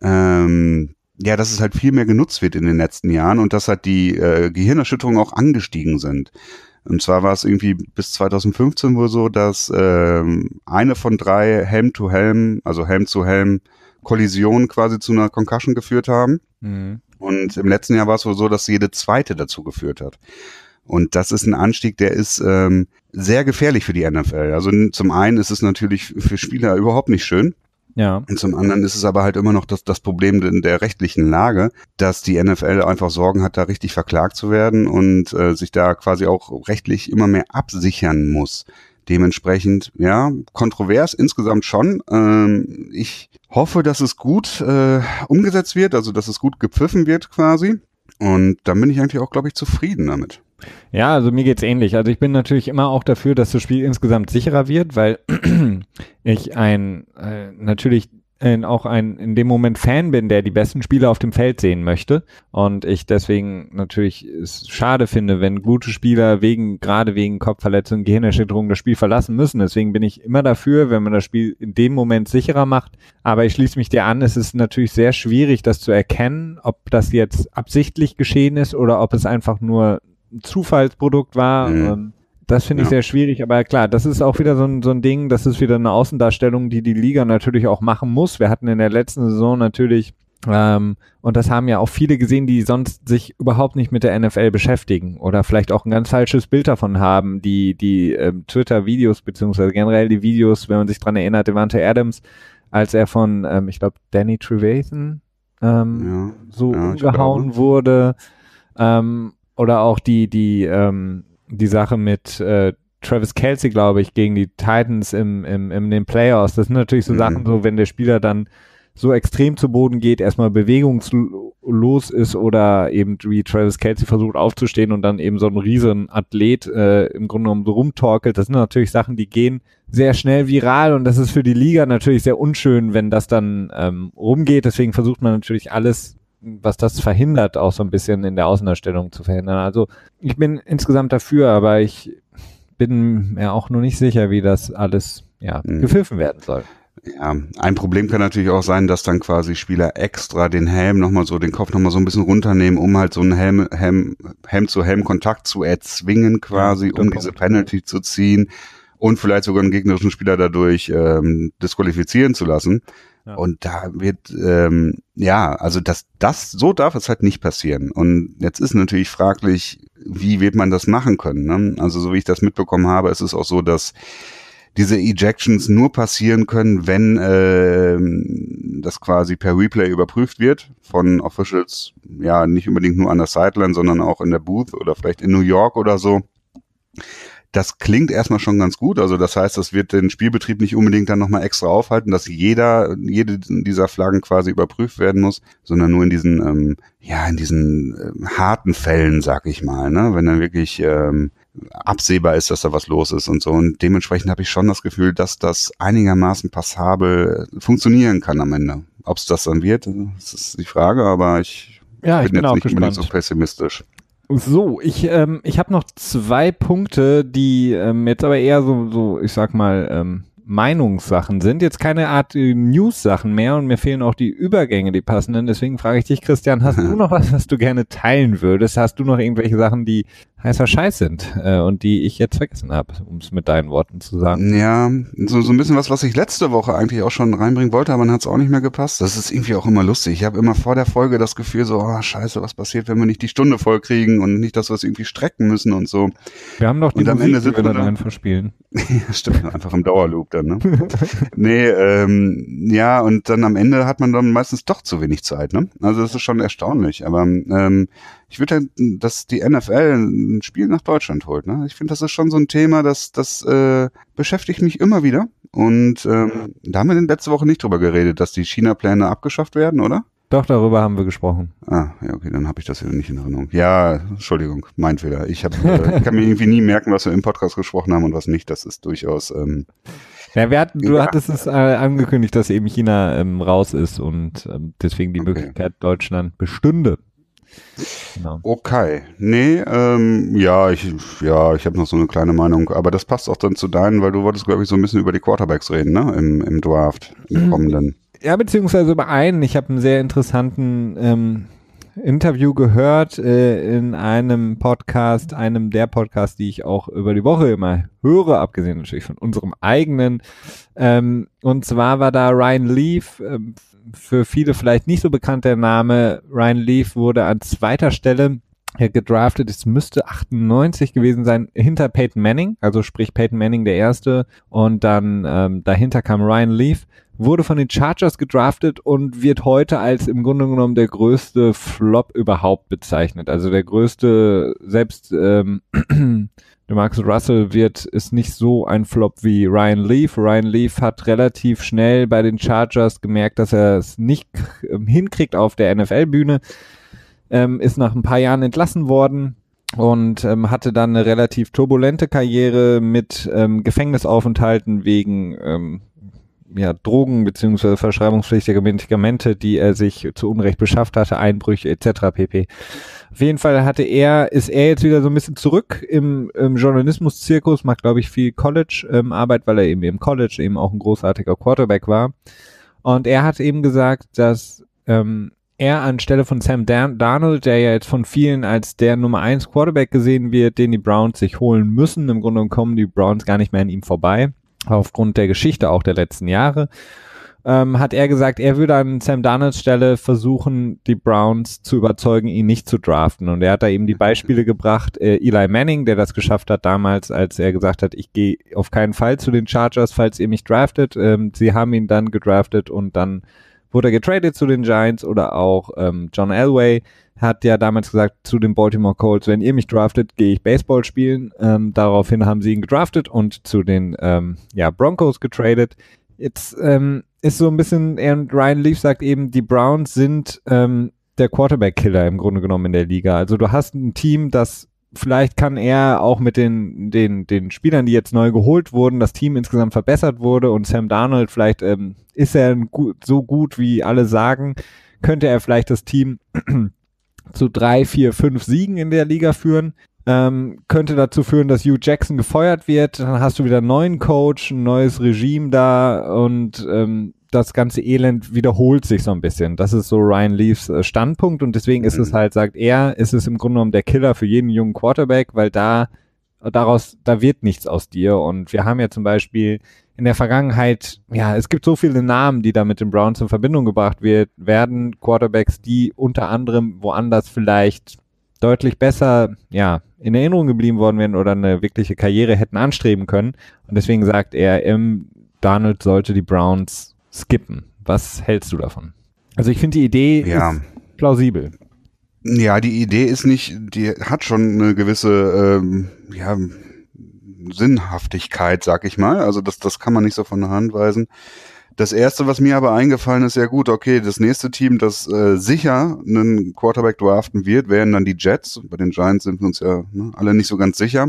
dass es halt viel mehr genutzt wird in den letzten Jahren und dass halt die Gehirnerschütterungen auch angestiegen sind. Und zwar war es irgendwie bis 2015 wohl so, dass eine von 3 Helm-to-Helm, also Helm-zu-Helm Kollisionen quasi zu einer Concussion geführt haben. Mhm. Und im letzten Jahr war es wohl so, dass jede zweite dazu geführt hat. Und das ist ein Anstieg, der ist sehr gefährlich für die NFL. Also zum einen ist es natürlich für Spieler überhaupt nicht schön. Ja. Und zum anderen ist es aber halt immer noch das Problem der rechtlichen Lage, dass die NFL einfach Sorgen hat, da richtig verklagt zu werden und sich da quasi auch rechtlich immer mehr absichern muss. Dementsprechend, kontrovers insgesamt schon. Ich hoffe, dass es gut umgesetzt wird, also dass es gut gepfiffen wird quasi. Und dann bin ich eigentlich auch, glaube ich, zufrieden damit. Ja, also mir geht's ähnlich. Also ich bin natürlich immer auch dafür, dass das Spiel insgesamt sicherer wird, weil ich natürlich auch in dem Moment Fan bin, der die besten Spieler auf dem Feld sehen möchte, und ich deswegen natürlich es schade finde, wenn gute Spieler gerade wegen Kopfverletzungen, Gehirnerschütterung das Spiel verlassen müssen. Deswegen bin ich immer dafür, wenn man das Spiel in dem Moment sicherer macht. Aber ich schließe mich dir an, es ist natürlich sehr schwierig, das zu erkennen, ob das jetzt absichtlich geschehen ist oder ob es einfach nur ein Zufallsprodukt war. Das finde ich sehr schwierig, aber klar, das ist auch wieder so ein Ding, das ist wieder eine Außendarstellung, die Liga natürlich auch machen muss. Wir hatten in der letzten Saison natürlich, und das haben ja auch viele gesehen, die sonst sich überhaupt nicht mit der NFL beschäftigen oder vielleicht auch ein ganz falsches Bild davon haben, die Twitter-Videos beziehungsweise generell die Videos, wenn man sich dran erinnert, Devante Adams, als er von, ich glaube, Danny Trevathan umgehauen wurde, oder auch die Sache mit Travis Kelce, glaube ich, gegen die Titans in den Playoffs. Das sind natürlich so Sachen, so wenn der Spieler dann so extrem zu Boden geht, erstmal bewegungslos ist oder eben wie Travis Kelce versucht aufzustehen und dann eben so ein riesen Athlet im Grunde genommen so rumtorkelt. Das sind natürlich Sachen, die gehen sehr schnell viral, und das ist für die Liga natürlich sehr unschön, wenn das dann rumgeht. Deswegen versucht man natürlich alles, was das verhindert, auch so ein bisschen in der Außendarstellung zu verhindern. Also ich bin insgesamt dafür, aber ich bin mir auch noch nicht sicher, wie das alles gepfiffen werden soll. Ja, ein Problem kann natürlich auch sein, dass dann quasi Spieler extra den Helm nochmal so, den Kopf nochmal so ein bisschen runternehmen, um halt so einen Helm-zu-Helm-Kontakt zu erzwingen quasi, um diese Penalty zu ziehen und vielleicht sogar einen gegnerischen Spieler dadurch disqualifizieren zu lassen. Ja. Und da wird, also so darf es halt nicht passieren. Und jetzt ist natürlich fraglich, wie wird man das machen können, ne? Also so wie ich das mitbekommen habe, ist es auch so, dass diese Ejections nur passieren können, wenn das quasi per Replay überprüft wird von Officials, ja, nicht unbedingt nur an der Sideline, sondern auch in der Booth oder vielleicht in New York oder so. Das klingt erstmal schon ganz gut, also das heißt, das wird den Spielbetrieb nicht unbedingt dann nochmal extra aufhalten, dass jede dieser Flaggen quasi überprüft werden muss, sondern nur in diesen harten Fällen, sag ich mal, ne, wenn dann wirklich absehbar ist, dass da was los ist und so. Und dementsprechend habe ich schon das Gefühl, dass das einigermaßen passabel funktionieren kann am Ende. Ob es das dann wird, das ist die Frage, aber ich bin jetzt nicht unbedingt so pessimistisch. So, ich habe noch 2 Punkte, die jetzt aber eher so ich sag mal, Meinungssachen sind. Jetzt keine Art News-Sachen mehr, und mir fehlen auch die Übergänge, die passenden. Deswegen frage ich dich, Christian, hast du noch was du gerne teilen würdest? Hast du noch irgendwelche Sachen, die heißer Scheiß sind und die ich jetzt vergessen habe, um es mit deinen Worten zu sagen? Ja, so ein bisschen was ich letzte Woche eigentlich auch schon reinbringen wollte, aber dann hat es auch nicht mehr gepasst. Das ist irgendwie auch immer lustig. Ich habe immer vor der Folge das Gefühl so, scheiße, was passiert, wenn wir nicht die Stunde voll kriegen und nicht, dass wir es irgendwie strecken müssen und so. Wir haben doch die Musik, die wir dann einfach spielen. Ja, stimmt, einfach im Dauerloop dann, ne? Nee, und dann am Ende hat man dann meistens doch zu wenig Zeit, ne? Also das ist schon erstaunlich, aber ich würde halt, dass die NFL ein Spiel nach Deutschland holt, ne? Ich finde, das ist schon so ein Thema, das beschäftigt mich immer wieder, und da haben wir letzte Woche nicht drüber geredet, dass die China-Pläne abgeschafft werden, oder? Doch, darüber haben wir gesprochen. Ja, okay, dann habe ich das wieder nicht in Erinnerung. Ja, Entschuldigung, mein Fehler. Ich kann mir irgendwie nie merken, was wir im Podcast gesprochen haben und was nicht. Das ist durchaus... du hattest es angekündigt, dass eben China raus ist und deswegen die Möglichkeit Deutschland bestünde. Genau. Okay. Nee, ich habe noch so eine kleine Meinung, aber das passt auch dann zu deinen, weil du wolltest, glaube ich, so ein bisschen über die Quarterbacks reden, ne? Im Draft, im kommenden. Ja, beziehungsweise über einen. Ich habe einen sehr interessanten Interview gehört in einem Podcast, einem der Podcasts, die ich auch über die Woche immer höre, abgesehen natürlich von unserem eigenen. Und zwar war da Ryan Leaf, für viele vielleicht nicht so bekannt der Name. Ryan Leaf wurde an 2. Stelle gedraftet, es müsste 98 gewesen sein, hinter Peyton Manning, also sprich Peyton Manning der Erste, und dann dahinter kam Ryan Leaf, wurde von den Chargers gedraftet und wird heute als im Grunde genommen der größte Flop überhaupt bezeichnet. Also der größte, selbst Marcus Russell ist nicht so ein Flop wie Ryan Leaf. Ryan Leaf hat relativ schnell bei den Chargers gemerkt, dass er es nicht hinkriegt auf der NFL-Bühne, ist nach ein paar Jahren entlassen worden, und hatte dann eine relativ turbulente Karriere mit Gefängnisaufenthalten wegen Drogen bzw. verschreibungspflichtige Medikamente, die er sich zu Unrecht beschafft hatte, Einbrüche etc. pp. Auf jeden Fall ist er jetzt wieder so ein bisschen zurück im Journalismus-Zirkus, macht glaube ich viel College-Arbeit, weil er eben im College eben auch ein großartiger Quarterback war. Und er hat eben gesagt, dass er anstelle von Sam Darnold, der ja jetzt von vielen als der Nummer 1 Quarterback gesehen wird, den die Browns sich holen müssen, im Grunde kommen die Browns gar nicht mehr an ihm vorbei, aufgrund der Geschichte auch der letzten Jahre, hat er gesagt, er würde an Sam Darnolds Stelle versuchen, die Browns zu überzeugen, ihn nicht zu draften. Und er hat da eben die Beispiele gebracht, Eli Manning, der das geschafft hat damals, als er gesagt hat, ich gehe auf keinen Fall zu den Chargers, falls ihr mich draftet. Sie haben ihn dann gedraftet und dann wurde er getradet zu den Giants, oder auch John Elway hat ja damals gesagt zu den Baltimore Colts, wenn ihr mich draftet, gehe ich Baseball spielen. Daraufhin haben sie ihn gedraftet und zu den Broncos getradet. Jetzt ist so ein bisschen, Ryan Leaf sagt eben, die Browns sind der Quarterback-Killer im Grunde genommen in der Liga. Also du hast ein Team, das vielleicht kann er auch mit den Spielern, die jetzt neu geholt wurden, das Team insgesamt verbessert wurde, und Sam Darnold, vielleicht ist er so gut, wie alle sagen, könnte er vielleicht das Team zu 3, 4, 5 Siegen in der Liga führen. Könnte dazu führen, dass Hugh Jackson gefeuert wird, dann hast du wieder einen neuen Coach, ein neues Regime da, und das ganze Elend wiederholt sich so ein bisschen. Das ist so Ryan Leafs Standpunkt, und deswegen ist es halt, sagt er, ist es im Grunde genommen der Killer für jeden jungen Quarterback, weil da wird nichts aus dir. Und wir haben ja zum Beispiel in der Vergangenheit, es gibt so viele Namen, die da mit den Browns in Verbindung gebracht werden, Quarterbacks, die unter anderem woanders vielleicht deutlich besser, in Erinnerung geblieben worden wären oder eine wirkliche Karriere hätten anstreben können. Und deswegen sagt er, Darnold sollte die Browns skippen. Was hältst du davon? Also ich finde die Idee ist plausibel. Ja, die Idee die hat schon eine gewisse, Sinnhaftigkeit, sag ich mal. Also das kann man nicht so von der Hand weisen. Das erste, was mir aber eingefallen ist, ja gut, okay, das nächste Team, das sicher einen Quarterback draften wird, wären dann die Jets. Bei den Giants sind wir uns ja alle nicht so ganz sicher.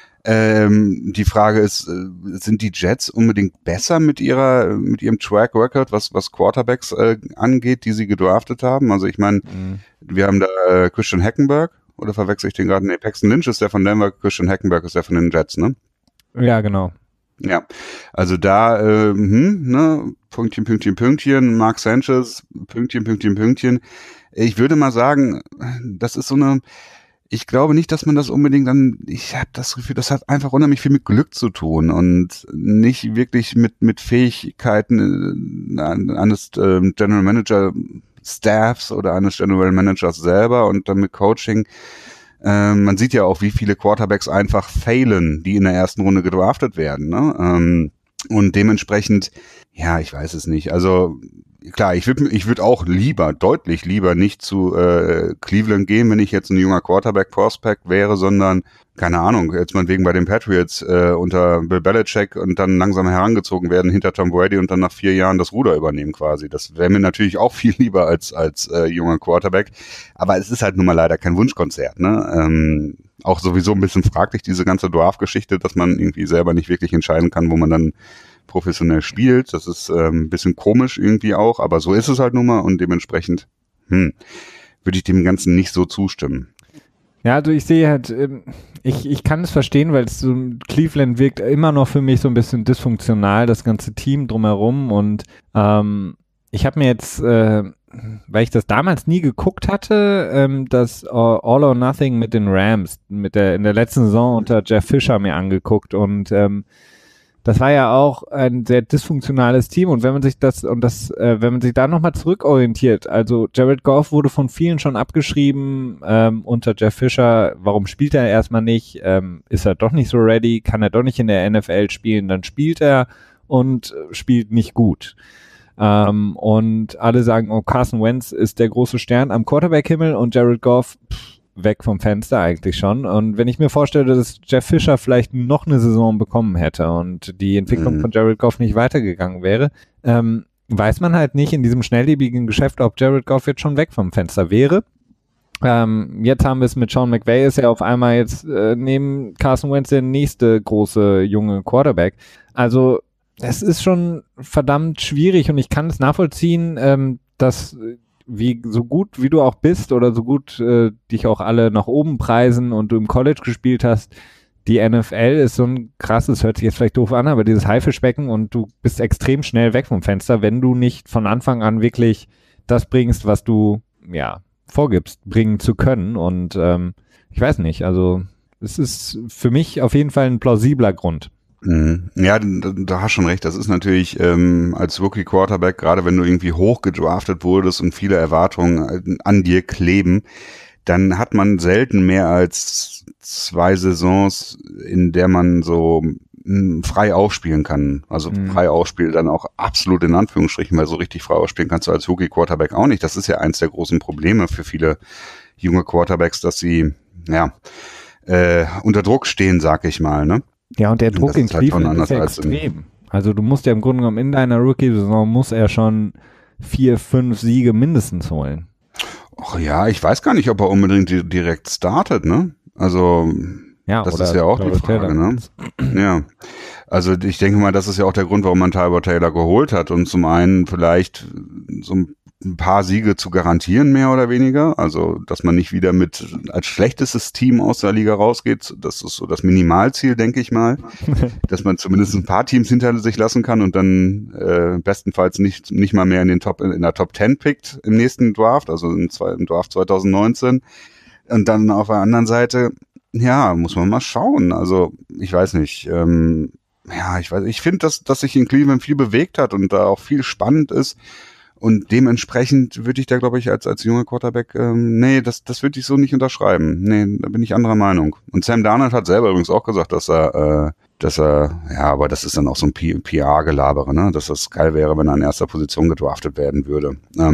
Die Frage ist, sind die Jets unbedingt besser mit ihrem Track Record, was Quarterbacks angeht, die sie gedraftet haben? Also ich meine, wir haben da Christian Hackenberg, oder verwechsel ich den gerade? Nee, Paxton Lynch ist der von Denver, Christian Hackenberg ist der von den Jets, ne? Ja, genau. Ja, also da, Pünktchen, Pünktchen, Pünktchen, Mark Sanchez, Pünktchen, Pünktchen, Pünktchen. Ich würde mal sagen, das ist ich glaube nicht, dass man das unbedingt ich habe das Gefühl, das hat einfach unheimlich viel mit Glück zu tun und nicht wirklich mit Fähigkeiten eines General Manager Staffs oder eines General Managers selber und dann mit Coaching. Man sieht ja auch, wie viele Quarterbacks einfach failen, die in der ersten Runde gedraftet werden, ne? Und dementsprechend, ich weiß es nicht. Also klar, ich würd auch deutlich lieber nicht zu Cleveland gehen, wenn ich jetzt ein junger Quarterback-Prospect wäre, sondern, keine Ahnung, jetzt meinetwegen bei den Patriots unter Bill Belichick und dann langsam herangezogen werden hinter Tom Brady und dann nach 4 Jahren das Ruder übernehmen quasi. Das wäre mir natürlich auch viel lieber als junger Quarterback. Aber es ist halt nun mal leider kein Wunschkonzert, ne? Auch sowieso ein bisschen fraglich, diese ganze Draft-Geschichte, dass man irgendwie selber nicht wirklich entscheiden kann, wo man dann professionell spielt. Das ist ein bisschen komisch irgendwie auch, aber so ist es halt nun mal und dementsprechend würde ich dem Ganzen nicht so zustimmen. Ja, also ich sehe halt, ich kann es verstehen, weil Cleveland wirkt immer noch für mich so ein bisschen dysfunktional, das ganze Team drumherum, und ich habe mir jetzt, weil ich das damals nie geguckt hatte, das All or Nothing mit den Rams in der letzten Saison unter Jeff Fisher mir angeguckt, und das war ja auch ein sehr dysfunktionales Team, und wenn man sich wenn man sich da nochmal zurückorientiert, also Jared Goff wurde von vielen schon abgeschrieben unter Jeff Fisher, warum spielt er erstmal nicht, ist er doch nicht so ready, kann er doch nicht in der NFL spielen, dann spielt er und spielt nicht gut. Und alle sagen, Carson Wentz ist der große Stern am Quarterback-Himmel und Jared Goff weg vom Fenster eigentlich schon. Und wenn ich mir vorstelle, dass Jeff Fisher vielleicht noch eine Saison bekommen hätte und die Entwicklung von Jared Goff nicht weitergegangen wäre, weiß man halt nicht in diesem schnelllebigen Geschäft, ob Jared Goff jetzt schon weg vom Fenster wäre. Jetzt haben wir es mit Sean McVay, ist ja auf einmal jetzt neben Carson Wentz der nächste große junge Quarterback. Also es ist schon verdammt schwierig und ich kann es nachvollziehen, dass so gut wie du auch bist oder so gut dich auch alle nach oben preisen und du im College gespielt hast, die NFL ist so ein krasses, hört sich jetzt vielleicht doof an, aber dieses Haifischbecken und du bist extrem schnell weg vom Fenster, wenn du nicht von Anfang an wirklich das bringst, was du vorgibst, bringen zu können. Und ich weiß nicht, also es ist für mich auf jeden Fall ein plausibler Grund. Ja, da hast schon recht. Das ist natürlich als Rookie-Quarterback, gerade wenn du irgendwie hoch gedraftet wurdest und viele Erwartungen an dir kleben, dann hat man selten mehr als 2 Saisons, in der man so frei aufspielen kann. Also frei aufspielen dann auch absolut in Anführungsstrichen, weil so richtig frei aufspielen kannst du als Rookie-Quarterback auch nicht. Das ist ja eins der großen Probleme für viele junge Quarterbacks, dass sie unter Druck stehen, sag ich mal, ne? Ja, und der Druck in Cleveland ist ja extrem. Also du musst ja im Grunde genommen in deiner Rookie-Saison muss er schon 4, 5 Siege mindestens holen. Ach ja, ich weiß gar nicht, ob er unbedingt direkt startet, ne? Also ja, das ist ja auch die Frage, ne? Ja, also ich denke mal, das ist ja auch der Grund, warum man Tyrod Taylor geholt hat und zum einen vielleicht so ein paar Siege zu garantieren, mehr oder weniger. Also, dass man nicht wieder mit als schlechtestes Team aus der Liga rausgeht. Das ist so das Minimalziel, denke ich mal. Dass man zumindest ein paar Teams hinter sich lassen kann und dann bestenfalls nicht mal mehr in der Top 10 pickt im nächsten Draft, also im Draft 2019. Und dann auf der anderen Seite, ja, muss man mal schauen. Also, ich weiß nicht. Ich finde, dass sich in Cleveland viel bewegt hat und da auch viel spannend ist. Und dementsprechend würde ich da, glaube ich, als junger Quarterback, das würde ich so nicht unterschreiben. Nee, da bin ich anderer Meinung. Und Sam Darnold hat selber übrigens auch gesagt, dass er, aber das ist dann auch so ein PR-Gelabere, ne, dass das geil wäre, wenn er an erster Position gedraftet werden würde.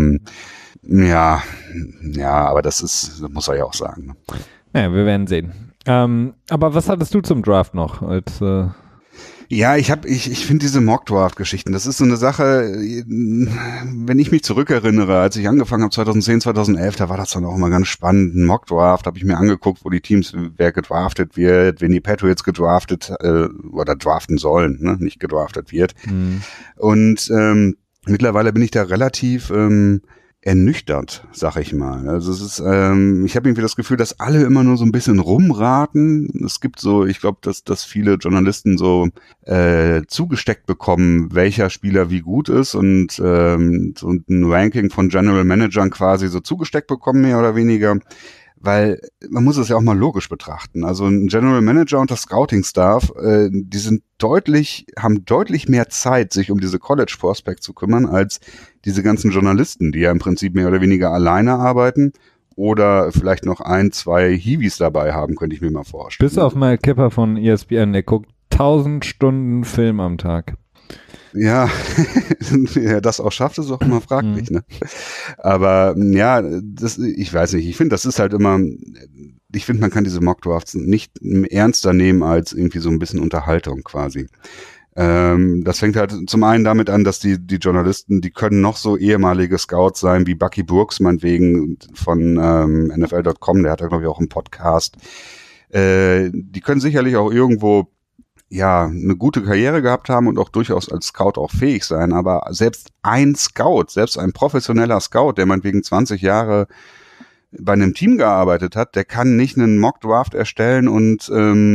Aber das muss er ja auch sagen. Ne? Ja, wir werden sehen. Aber was hattest du zum Draft noch als Ja, ich finde diese Mock-Draft-Geschichten, das ist so eine Sache, wenn ich mich zurückerinnere, als ich angefangen habe 2010, 2011, da war das dann auch immer ganz spannend. Ein Mock-Draft habe ich mir angeguckt, wo die Teams, wer gedraftet wird, wenn die Patriots gedraftet oder draften sollen, ne, nicht gedraftet wird. Und mittlerweile bin ich da relativ ernüchtert, sag ich mal. Also es ist, ich habe irgendwie das Gefühl, dass alle immer nur so ein bisschen rumraten. Es gibt so, ich glaube, dass viele Journalisten so zugesteckt bekommen, welcher Spieler wie gut ist und so ein Ranking von General Managern quasi so zugesteckt bekommen, mehr oder weniger. Weil man muss es ja auch mal logisch betrachten. Also ein General Manager und das Scouting-Staff, die haben deutlich mehr Zeit, sich um diese College Prospects zu kümmern, als diese ganzen Journalisten, die ja im Prinzip mehr oder weniger alleine arbeiten oder vielleicht noch 1, 2 Hiwis dabei haben, könnte ich mir mal vorstellen. Bis auf Mel Kiper von ESPN, der guckt 1000 Stunden Film am Tag. Ja, ja, das auch schafft, ist auch immer fraglich, ne? Aber ja, ich weiß nicht, ich finde, das ist halt immer, ich finde, man kann diese Mock-Drafts nicht ernster nehmen als irgendwie so ein bisschen Unterhaltung quasi. Das fängt halt zum einen damit an, dass die Journalisten, die können noch so ehemalige Scouts sein, wie Bucky Brooks, meinetwegen von NFL.com, der hat ja, glaube ich, auch einen Podcast. Die können sicherlich auch irgendwo eine gute Karriere gehabt haben und auch durchaus als Scout auch fähig sein, aber selbst ein professioneller Scout, der meinetwegen 20 Jahre bei einem Team gearbeitet hat, der kann nicht einen Mock-Draft erstellen und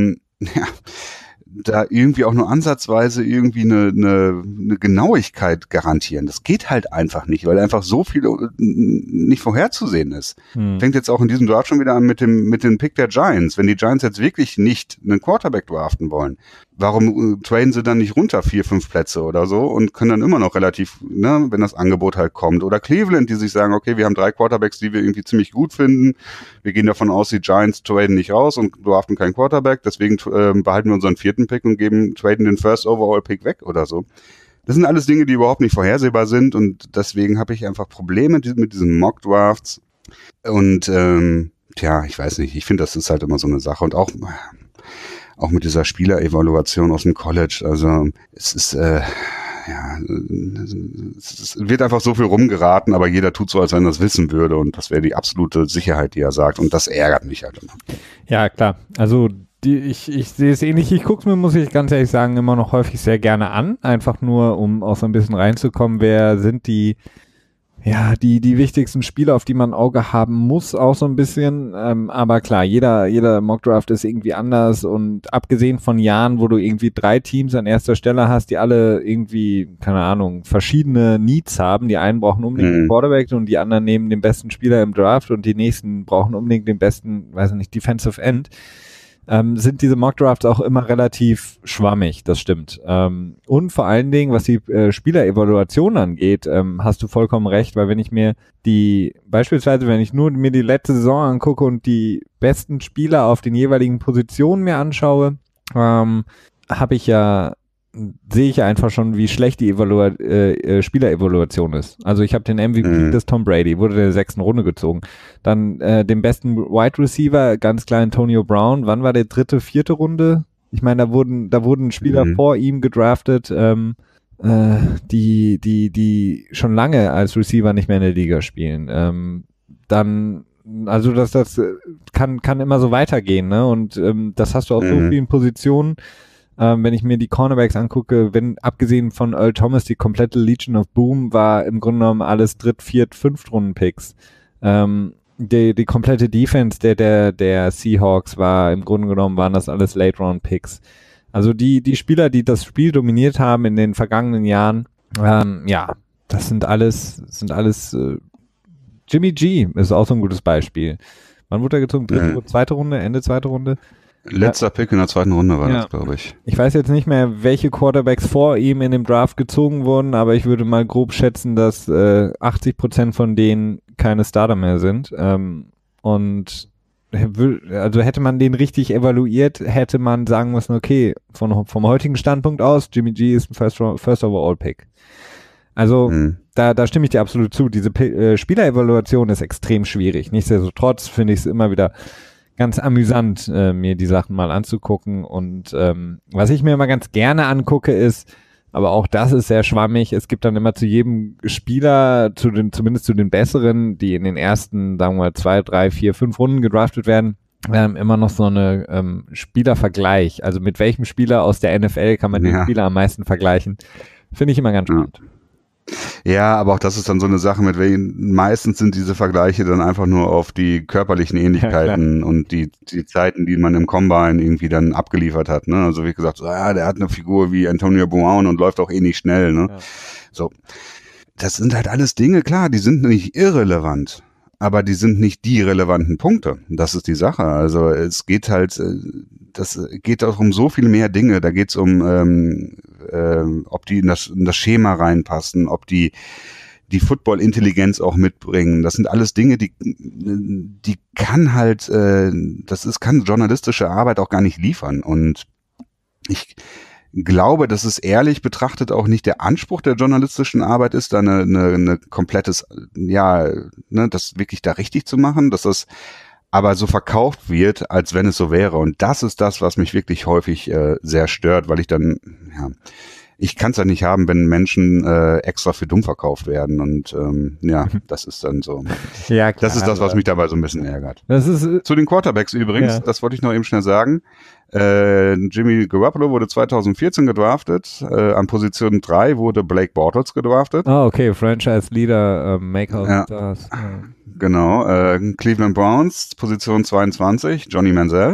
da irgendwie auch nur ansatzweise irgendwie eine Genauigkeit garantieren. Das geht halt einfach nicht, weil einfach so viel nicht vorherzusehen ist. Fängt jetzt auch in diesem Draft schon wieder an mit dem Pick der Giants. Wenn die Giants jetzt wirklich nicht einen Quarterback draften wollen, warum traden sie dann nicht runter 4, 5 Plätze oder so und können dann immer noch relativ, ne, wenn das Angebot halt kommt. Oder Cleveland, die sich sagen, okay, wir haben 3 Quarterbacks, die wir irgendwie ziemlich gut finden. Wir gehen davon aus, die Giants traden nicht raus und draften keinen Quarterback. Deswegen behalten wir unseren 4. Pick und traden den First Overall Pick weg oder so. Das sind alles Dinge, die überhaupt nicht vorhersehbar sind und deswegen habe ich einfach Probleme mit diesen Mock Drafts. Und ich weiß nicht, ich finde, das ist halt immer so eine Sache und auch mit dieser Spielerevaluation aus dem College, also es ist, es wird einfach so viel rumgeraten, aber jeder tut so, als wenn er das wissen würde und das wäre die absolute Sicherheit, die er sagt und das ärgert mich halt immer. Ja, klar. Also ich sehe es ähnlich. Ich gucke es mir, muss ich ganz ehrlich sagen, immer noch häufig sehr gerne an. Einfach nur, um auch so ein bisschen reinzukommen, wer sind die wichtigsten Spieler, auf die man ein Auge haben muss, auch so ein bisschen. Aber klar, jeder Mockdraft ist irgendwie anders und abgesehen von Jahren, wo du irgendwie 3 Teams an erster Stelle hast, die alle irgendwie, keine Ahnung, verschiedene Needs haben. Die einen brauchen unbedingt den Quarterback und die anderen nehmen den besten Spieler im Draft und die nächsten brauchen unbedingt den besten, weiß nicht, Defensive End. Sind diese Mockdrafts auch immer relativ schwammig, das stimmt. Und vor allen Dingen, was die Spielerevaluation angeht, hast du vollkommen recht, weil wenn ich mir beispielsweise, wenn ich nur mir die letzte Saison angucke und die besten Spieler auf den jeweiligen Positionen mir anschaue, sehe ich einfach schon, wie schlecht die Spielerevaluation ist. Also ich habe den MVP des Tom Brady, wurde in der 6. Runde gezogen. Dann den besten Wide Receiver, ganz klar Antonio Brown. Wann war der 3., 4. Runde? Ich meine, da wurden Spieler vor ihm gedraftet, die schon lange als Receiver nicht mehr in der Liga spielen. Also das kann immer so weitergehen, ne? Und das hast du auf so vielen Positionen. Wenn ich mir die Cornerbacks angucke, abgesehen von Earl Thomas, die komplette Legion of Boom war im Grunde genommen alles 3., 4., 5. Runden-Picks. Die komplette Defense der Seahawks im Grunde genommen waren das alles Late-Round-Picks. Also die Spieler, die das Spiel dominiert haben in den vergangenen Jahren, das sind alles Jimmy G ist auch so ein gutes Beispiel. Wann wurde er gezogen? 3., 2. Runde, Ende 2. Runde? Letzter Pick in der 2. Runde war das, glaube ich. Ich weiß jetzt nicht mehr, welche Quarterbacks vor ihm in dem Draft gezogen wurden, aber ich würde mal grob schätzen, dass 80% von denen keine Starter mehr sind. Und also hätte man den richtig evaluiert, hätte man sagen müssen, okay, vom heutigen Standpunkt aus, Jimmy G ist ein First Overall Pick. Also da stimme ich dir absolut zu. Diese Spielerevaluation ist extrem schwierig. Nichtsdestotrotz finde ich es immer wieder ganz amüsant, mir die Sachen mal anzugucken. Und was ich mir immer ganz gerne angucke ist, aber auch das ist sehr schwammig, es gibt dann immer zu jedem Spieler, zumindest zu den Besseren, die in den ersten, sagen wir mal, 2, 3, 4, 5 Runden gedraftet werden, immer noch so eine Spielervergleich. Also mit welchem Spieler aus der NFL kann man den Spieler am meisten vergleichen? Finde ich immer ganz spannend. Ja, aber auch das ist dann so eine Sache, meistens sind diese Vergleiche dann einfach nur auf die körperlichen Ähnlichkeiten und die Zeiten, die man im Combine irgendwie dann abgeliefert hat, ne? Also wie gesagt, der hat eine Figur wie Antonio Brown und läuft auch nicht schnell, ne? Ja. So. Das sind halt alles Dinge, klar, die sind nicht irrelevant, aber die sind nicht die relevanten Punkte. Das ist die Sache. Also es geht halt, das geht auch um so viel mehr Dinge. Da geht es um ob die in das Schema reinpassen, ob die Football-Intelligenz auch mitbringen. Das sind alles Dinge, die kann halt, kann journalistische Arbeit auch gar nicht liefern. Und ich glaube, dass es ehrlich betrachtet auch nicht der Anspruch der journalistischen Arbeit ist, da eine komplettes, das wirklich da richtig zu machen, dass das aber so verkauft wird, als wenn es so wäre. Und das ist das, was mich wirklich häufig sehr stört, weil ich dann, ich kann es ja nicht haben, wenn Menschen extra für dumm verkauft werden. Und das ist dann so. Ja, klar, das ist das, was mich dabei so ein bisschen ärgert. Das ist, zu den Quarterbacks übrigens, das wollte ich noch eben schnell sagen. Jimmy Garoppolo wurde 2014 gedraftet. An Position 3 wurde Blake Bortles gedraftet. Okay, Franchise Leader, Makeout Stars. Genau, Cleveland Browns, Position 22, Johnny Manziel.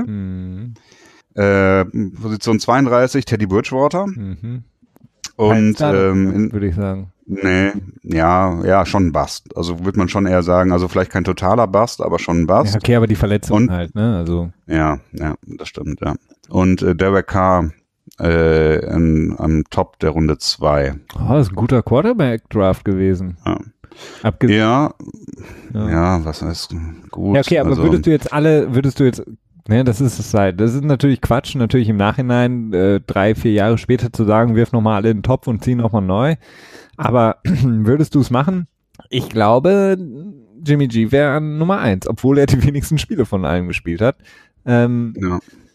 Position 32, Teddy Bridgewater. Und würde ich sagen. Nee, schon ein Bust. Also würde man schon eher sagen, also vielleicht kein totaler Bust, aber schon ein Bust. Ja, okay, aber die Verletzung halt, ne? Also. Ja, das stimmt, ja. Und Derek Carr am Top der Runde 2. Das ist ein guter Quarterback-Draft gewesen. Ja. Was heißt gut. Ja, okay, aber also, würdest du jetzt, ne, das ist es halt. Das ist natürlich Quatsch, natürlich im Nachhinein 3-4 Jahre später zu sagen, wirf nochmal alle in den Topf und zieh nochmal neu. Aber würdest du es machen? Ich glaube, Jimmy G wäre an Nummer 1, obwohl er die wenigsten Spiele von allen gespielt hat.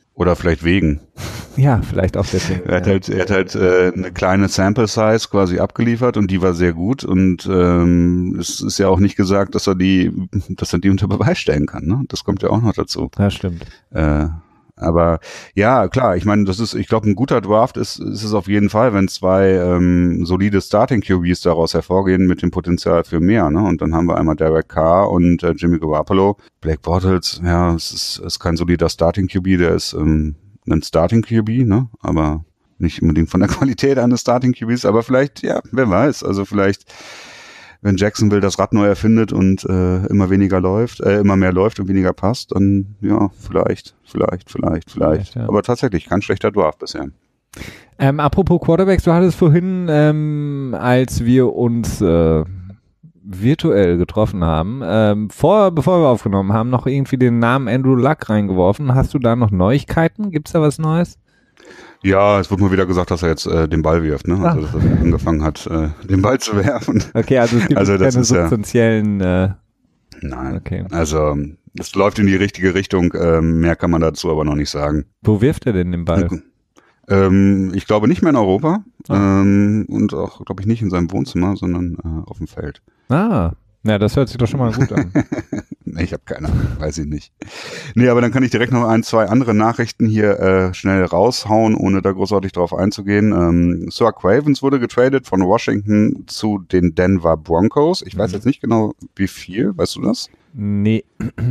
Oder vielleicht wegen. Ja, vielleicht auch deswegen. Er hat halt eine kleine Sample Size quasi abgeliefert und die war sehr gut und es ist ja auch nicht gesagt, dass er die unter Beweis stellen kann. Ne? Das kommt ja auch noch dazu. Ja, stimmt. Aber ja, klar, ich meine, ich glaube, ein guter Draft ist es auf jeden Fall, wenn zwei solide Starting QBs daraus hervorgehen mit dem Potenzial für mehr. Ne? Und dann haben wir einmal Derek Carr und Jimmy Garoppolo. Blake Bortles, ja, es ist kein solider Starting QB, der ist ein Starting QB, ne? Aber nicht unbedingt von der Qualität eines Starting QBs, aber vielleicht, ja, wer weiß, also vielleicht, wenn Jacksonville das Rad neu erfindet und immer mehr läuft und weniger passt, dann ja, vielleicht. Ja. Aber tatsächlich, kein schlechter Draft bisher. Apropos Quarterbacks, du hattest vorhin, als wir uns virtuell getroffen haben, bevor wir aufgenommen haben, noch irgendwie den Namen Andrew Luck reingeworfen. Hast du da noch Neuigkeiten? Gibt's da was Neues? Ja, es wird mal wieder gesagt, dass er jetzt den Ball wirft, ne? Also dass er angefangen hat, den Ball zu werfen. Okay, also es gibt keine substanziellen Nein. Okay. Also es läuft in die richtige Richtung, mehr kann man dazu aber noch nicht sagen. Wo wirft er denn den Ball? Ich glaube nicht mehr in Europa und auch, glaube ich, nicht in seinem Wohnzimmer, sondern auf dem Feld. Ah, ja, das hört sich doch schon mal gut an. Ich habe keine Ahnung, weiß ich nicht. Nee, aber dann kann ich direkt noch 1, 2 andere Nachrichten hier schnell raushauen, ohne da großartig drauf einzugehen. Sir Cravens wurde getradet von Washington zu den Denver Broncos. Ich weiß jetzt nicht genau, wie viel. Weißt du das? Nee.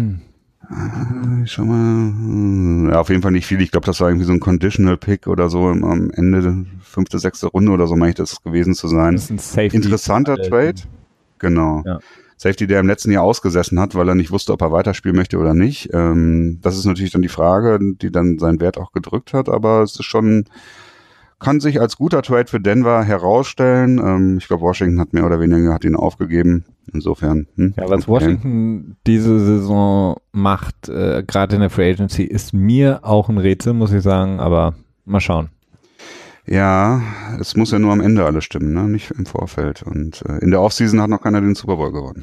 Schau mal. Ja, auf jeden Fall nicht viel. Ich glaube, das war irgendwie so ein Conditional Pick oder so am Ende 5., 6. Runde oder so, meine ich, das gewesen zu sein. Das ist ein Safety. Interessanter Trade. Genau. Ja. Safety, der im letzten Jahr ausgesessen hat, weil er nicht wusste, ob er weiterspielen möchte oder nicht. Das ist natürlich dann die Frage, die dann seinen Wert auch gedrückt hat, aber es ist schon, kann sich als guter Trade für Denver herausstellen. Ich glaube, Washington hat mehr oder weniger ihn aufgegeben. Insofern. Ja, was Washington diese Saison macht, gerade in der Free Agency, ist mir auch ein Rätsel, muss ich sagen, aber mal schauen. Ja, es muss ja nur am Ende alles stimmen, ne? Nicht im Vorfeld. Und in der Offseason hat noch keiner den Super Bowl gewonnen.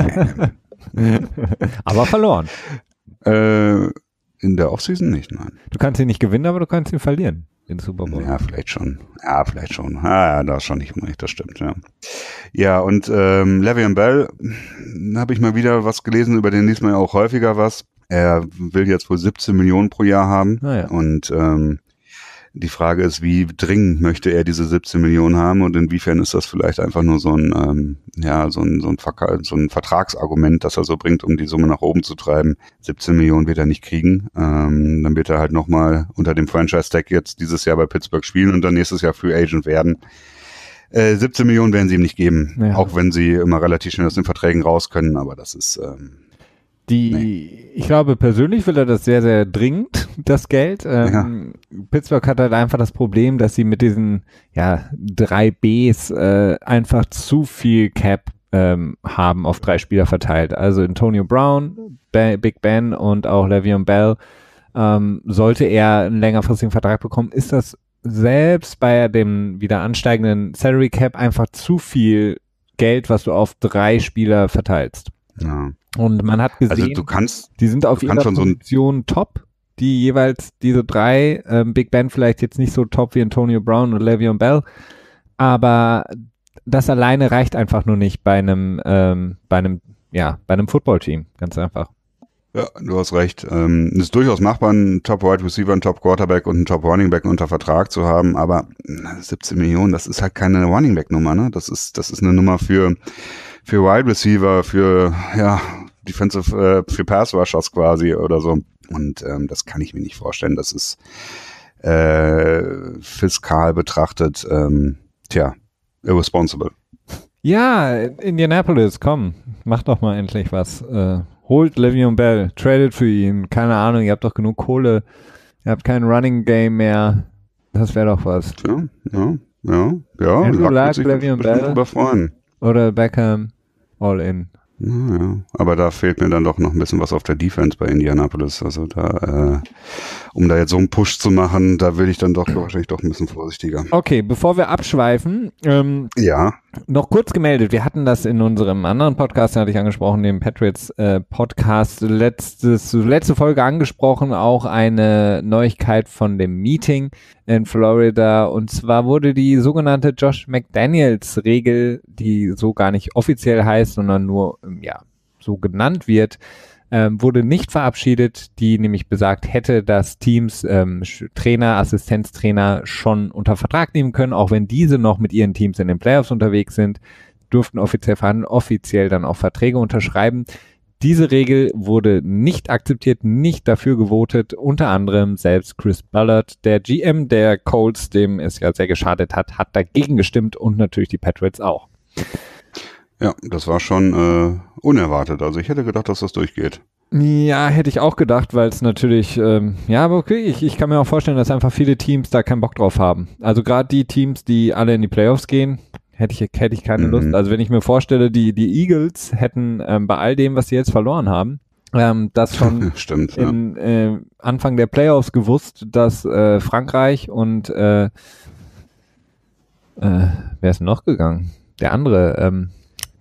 Aber verloren. In der Offseason nicht, nein. Du kannst ihn nicht gewinnen, aber du kannst ihn verlieren, den Super Bowl. Ja, vielleicht schon. Ja, da ist schon nicht unrecht, das stimmt, ja. Ja, und Le'Veon Bell, habe ich mal wieder was gelesen, über den liest man ja auch häufiger was. Er will jetzt wohl 17 Millionen pro Jahr haben. Ah, ja. Und die Frage ist, wie dringend möchte er diese 17 Millionen haben und inwiefern ist das vielleicht einfach nur so ein Vertragsargument, das er so bringt, um die Summe nach oben zu treiben. 17 Millionen wird er nicht kriegen. Dann wird er halt nochmal unter dem Franchise-Tag jetzt dieses Jahr bei Pittsburgh spielen und dann nächstes Jahr Free Agent werden. 17 Millionen werden sie ihm nicht geben, ja. Auch wenn sie immer relativ schnell aus den Verträgen raus können, aber das ist... Ich glaube, persönlich will er das sehr, sehr dringend, das Geld. Pittsburgh hat halt einfach das Problem, dass sie mit diesen 3 Bs einfach zu viel Cap haben auf 3 Spieler verteilt. Also Antonio Brown, Big Ben und auch Le'Veon Bell. Sollte er einen längerfristigen Vertrag bekommen, ist das selbst bei dem wieder ansteigenden Salary Cap einfach zu viel Geld, was du auf 3 Spieler verteilst. Ja. Und man hat gesehen, also die sind auf ihrer Position top, die jeweils diese 3, Big Ben vielleicht jetzt nicht so top wie Antonio Brown und Le'Veon Bell, aber das alleine reicht einfach nur nicht bei einem Footballteam, ganz einfach. Ja, du hast recht. Es ist durchaus machbar, einen Top-Wide Receiver, einen Top-Quarterback und einen Top-Running Back unter Vertrag zu haben, aber 17 Millionen, das ist halt keine Running Back-Nummer, ne? Das ist eine Nummer für Wide Receiver, für Defensive, für Pass Rushers quasi oder so. Und das kann ich mir nicht vorstellen. Das ist fiskal betrachtet, irresponsible. Ja, Indianapolis, komm, mach doch mal endlich was. Holt Le'Veon Bell, tradet für ihn. Keine Ahnung, ihr habt doch genug Kohle. Ihr habt kein Running Game mehr. Das wäre doch was. Ja. Andrew Luck, Le'Veon Bell überfreuen. Oder Beckham, all in. Ja, aber da fehlt mir dann doch noch ein bisschen was auf der Defense bei Indianapolis. Also da, um da jetzt so einen Push zu machen, da will ich dann doch wahrscheinlich doch ein bisschen vorsichtiger. Okay, bevor wir abschweifen. Ja. Noch kurz gemeldet, wir hatten das in unserem anderen Podcast, den hatte ich angesprochen, dem Patriots Podcast, letzte Folge angesprochen, auch eine Neuigkeit von dem Meeting in Florida, und zwar wurde die sogenannte Josh McDaniels Regel, die so gar nicht offiziell heißt, sondern nur so genannt wird, wurde nicht verabschiedet, die nämlich besagt hätte, dass Teams Trainer, Assistenztrainer schon unter Vertrag nehmen können, auch wenn diese noch mit ihren Teams in den Playoffs unterwegs sind, durften offiziell dann auch Verträge unterschreiben. Diese Regel wurde nicht akzeptiert, nicht dafür gewotet, unter anderem selbst Chris Ballard, der GM der Colts, dem es ja sehr geschadet hat dagegen gestimmt, und natürlich die Patriots auch. Ja, das war schon unerwartet. Also ich hätte gedacht, dass das durchgeht. Ja, hätte ich auch gedacht, weil es natürlich, aber okay, ich kann mir auch vorstellen, dass einfach viele Teams da keinen Bock drauf haben. Also gerade die Teams, die alle in die Playoffs gehen, hätte ich keine Lust. Also wenn ich mir vorstelle, die Eagles hätten bei all dem, was sie jetzt verloren haben, das schon Stimmt, Anfang der Playoffs gewusst, dass Frankreich und wer ist noch gegangen? Der andere,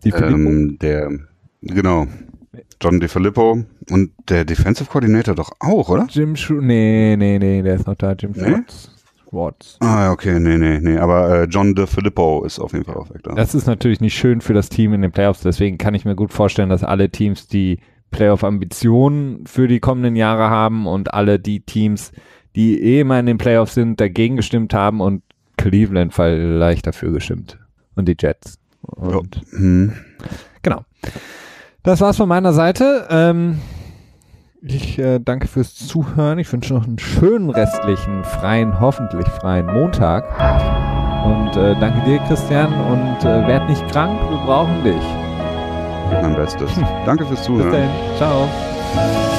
John DeFilippo und der Defensive Coordinator doch auch, oder? Nee, der ist noch da, Jim Schwartz. Ah, okay, nee, aber John DeFilippo ist auf jeden Fall auch weg da. Das ist natürlich nicht schön für das Team in den Playoffs, deswegen kann ich mir gut vorstellen, dass alle Teams, die Playoff-Ambitionen für die kommenden Jahre haben, und alle die Teams, die immer in den Playoffs sind, dagegen gestimmt haben, und Cleveland vielleicht dafür gestimmt. Und die Jets. Und genau. Das war's von meiner Seite. Ich danke fürs Zuhören. Ich wünsche noch einen schönen restlichen, hoffentlich freien Montag. Und danke dir, Christian. Und werd nicht krank, wir brauchen dich. Mein Bestes. Danke fürs Zuhören. Bis dahin. Ciao.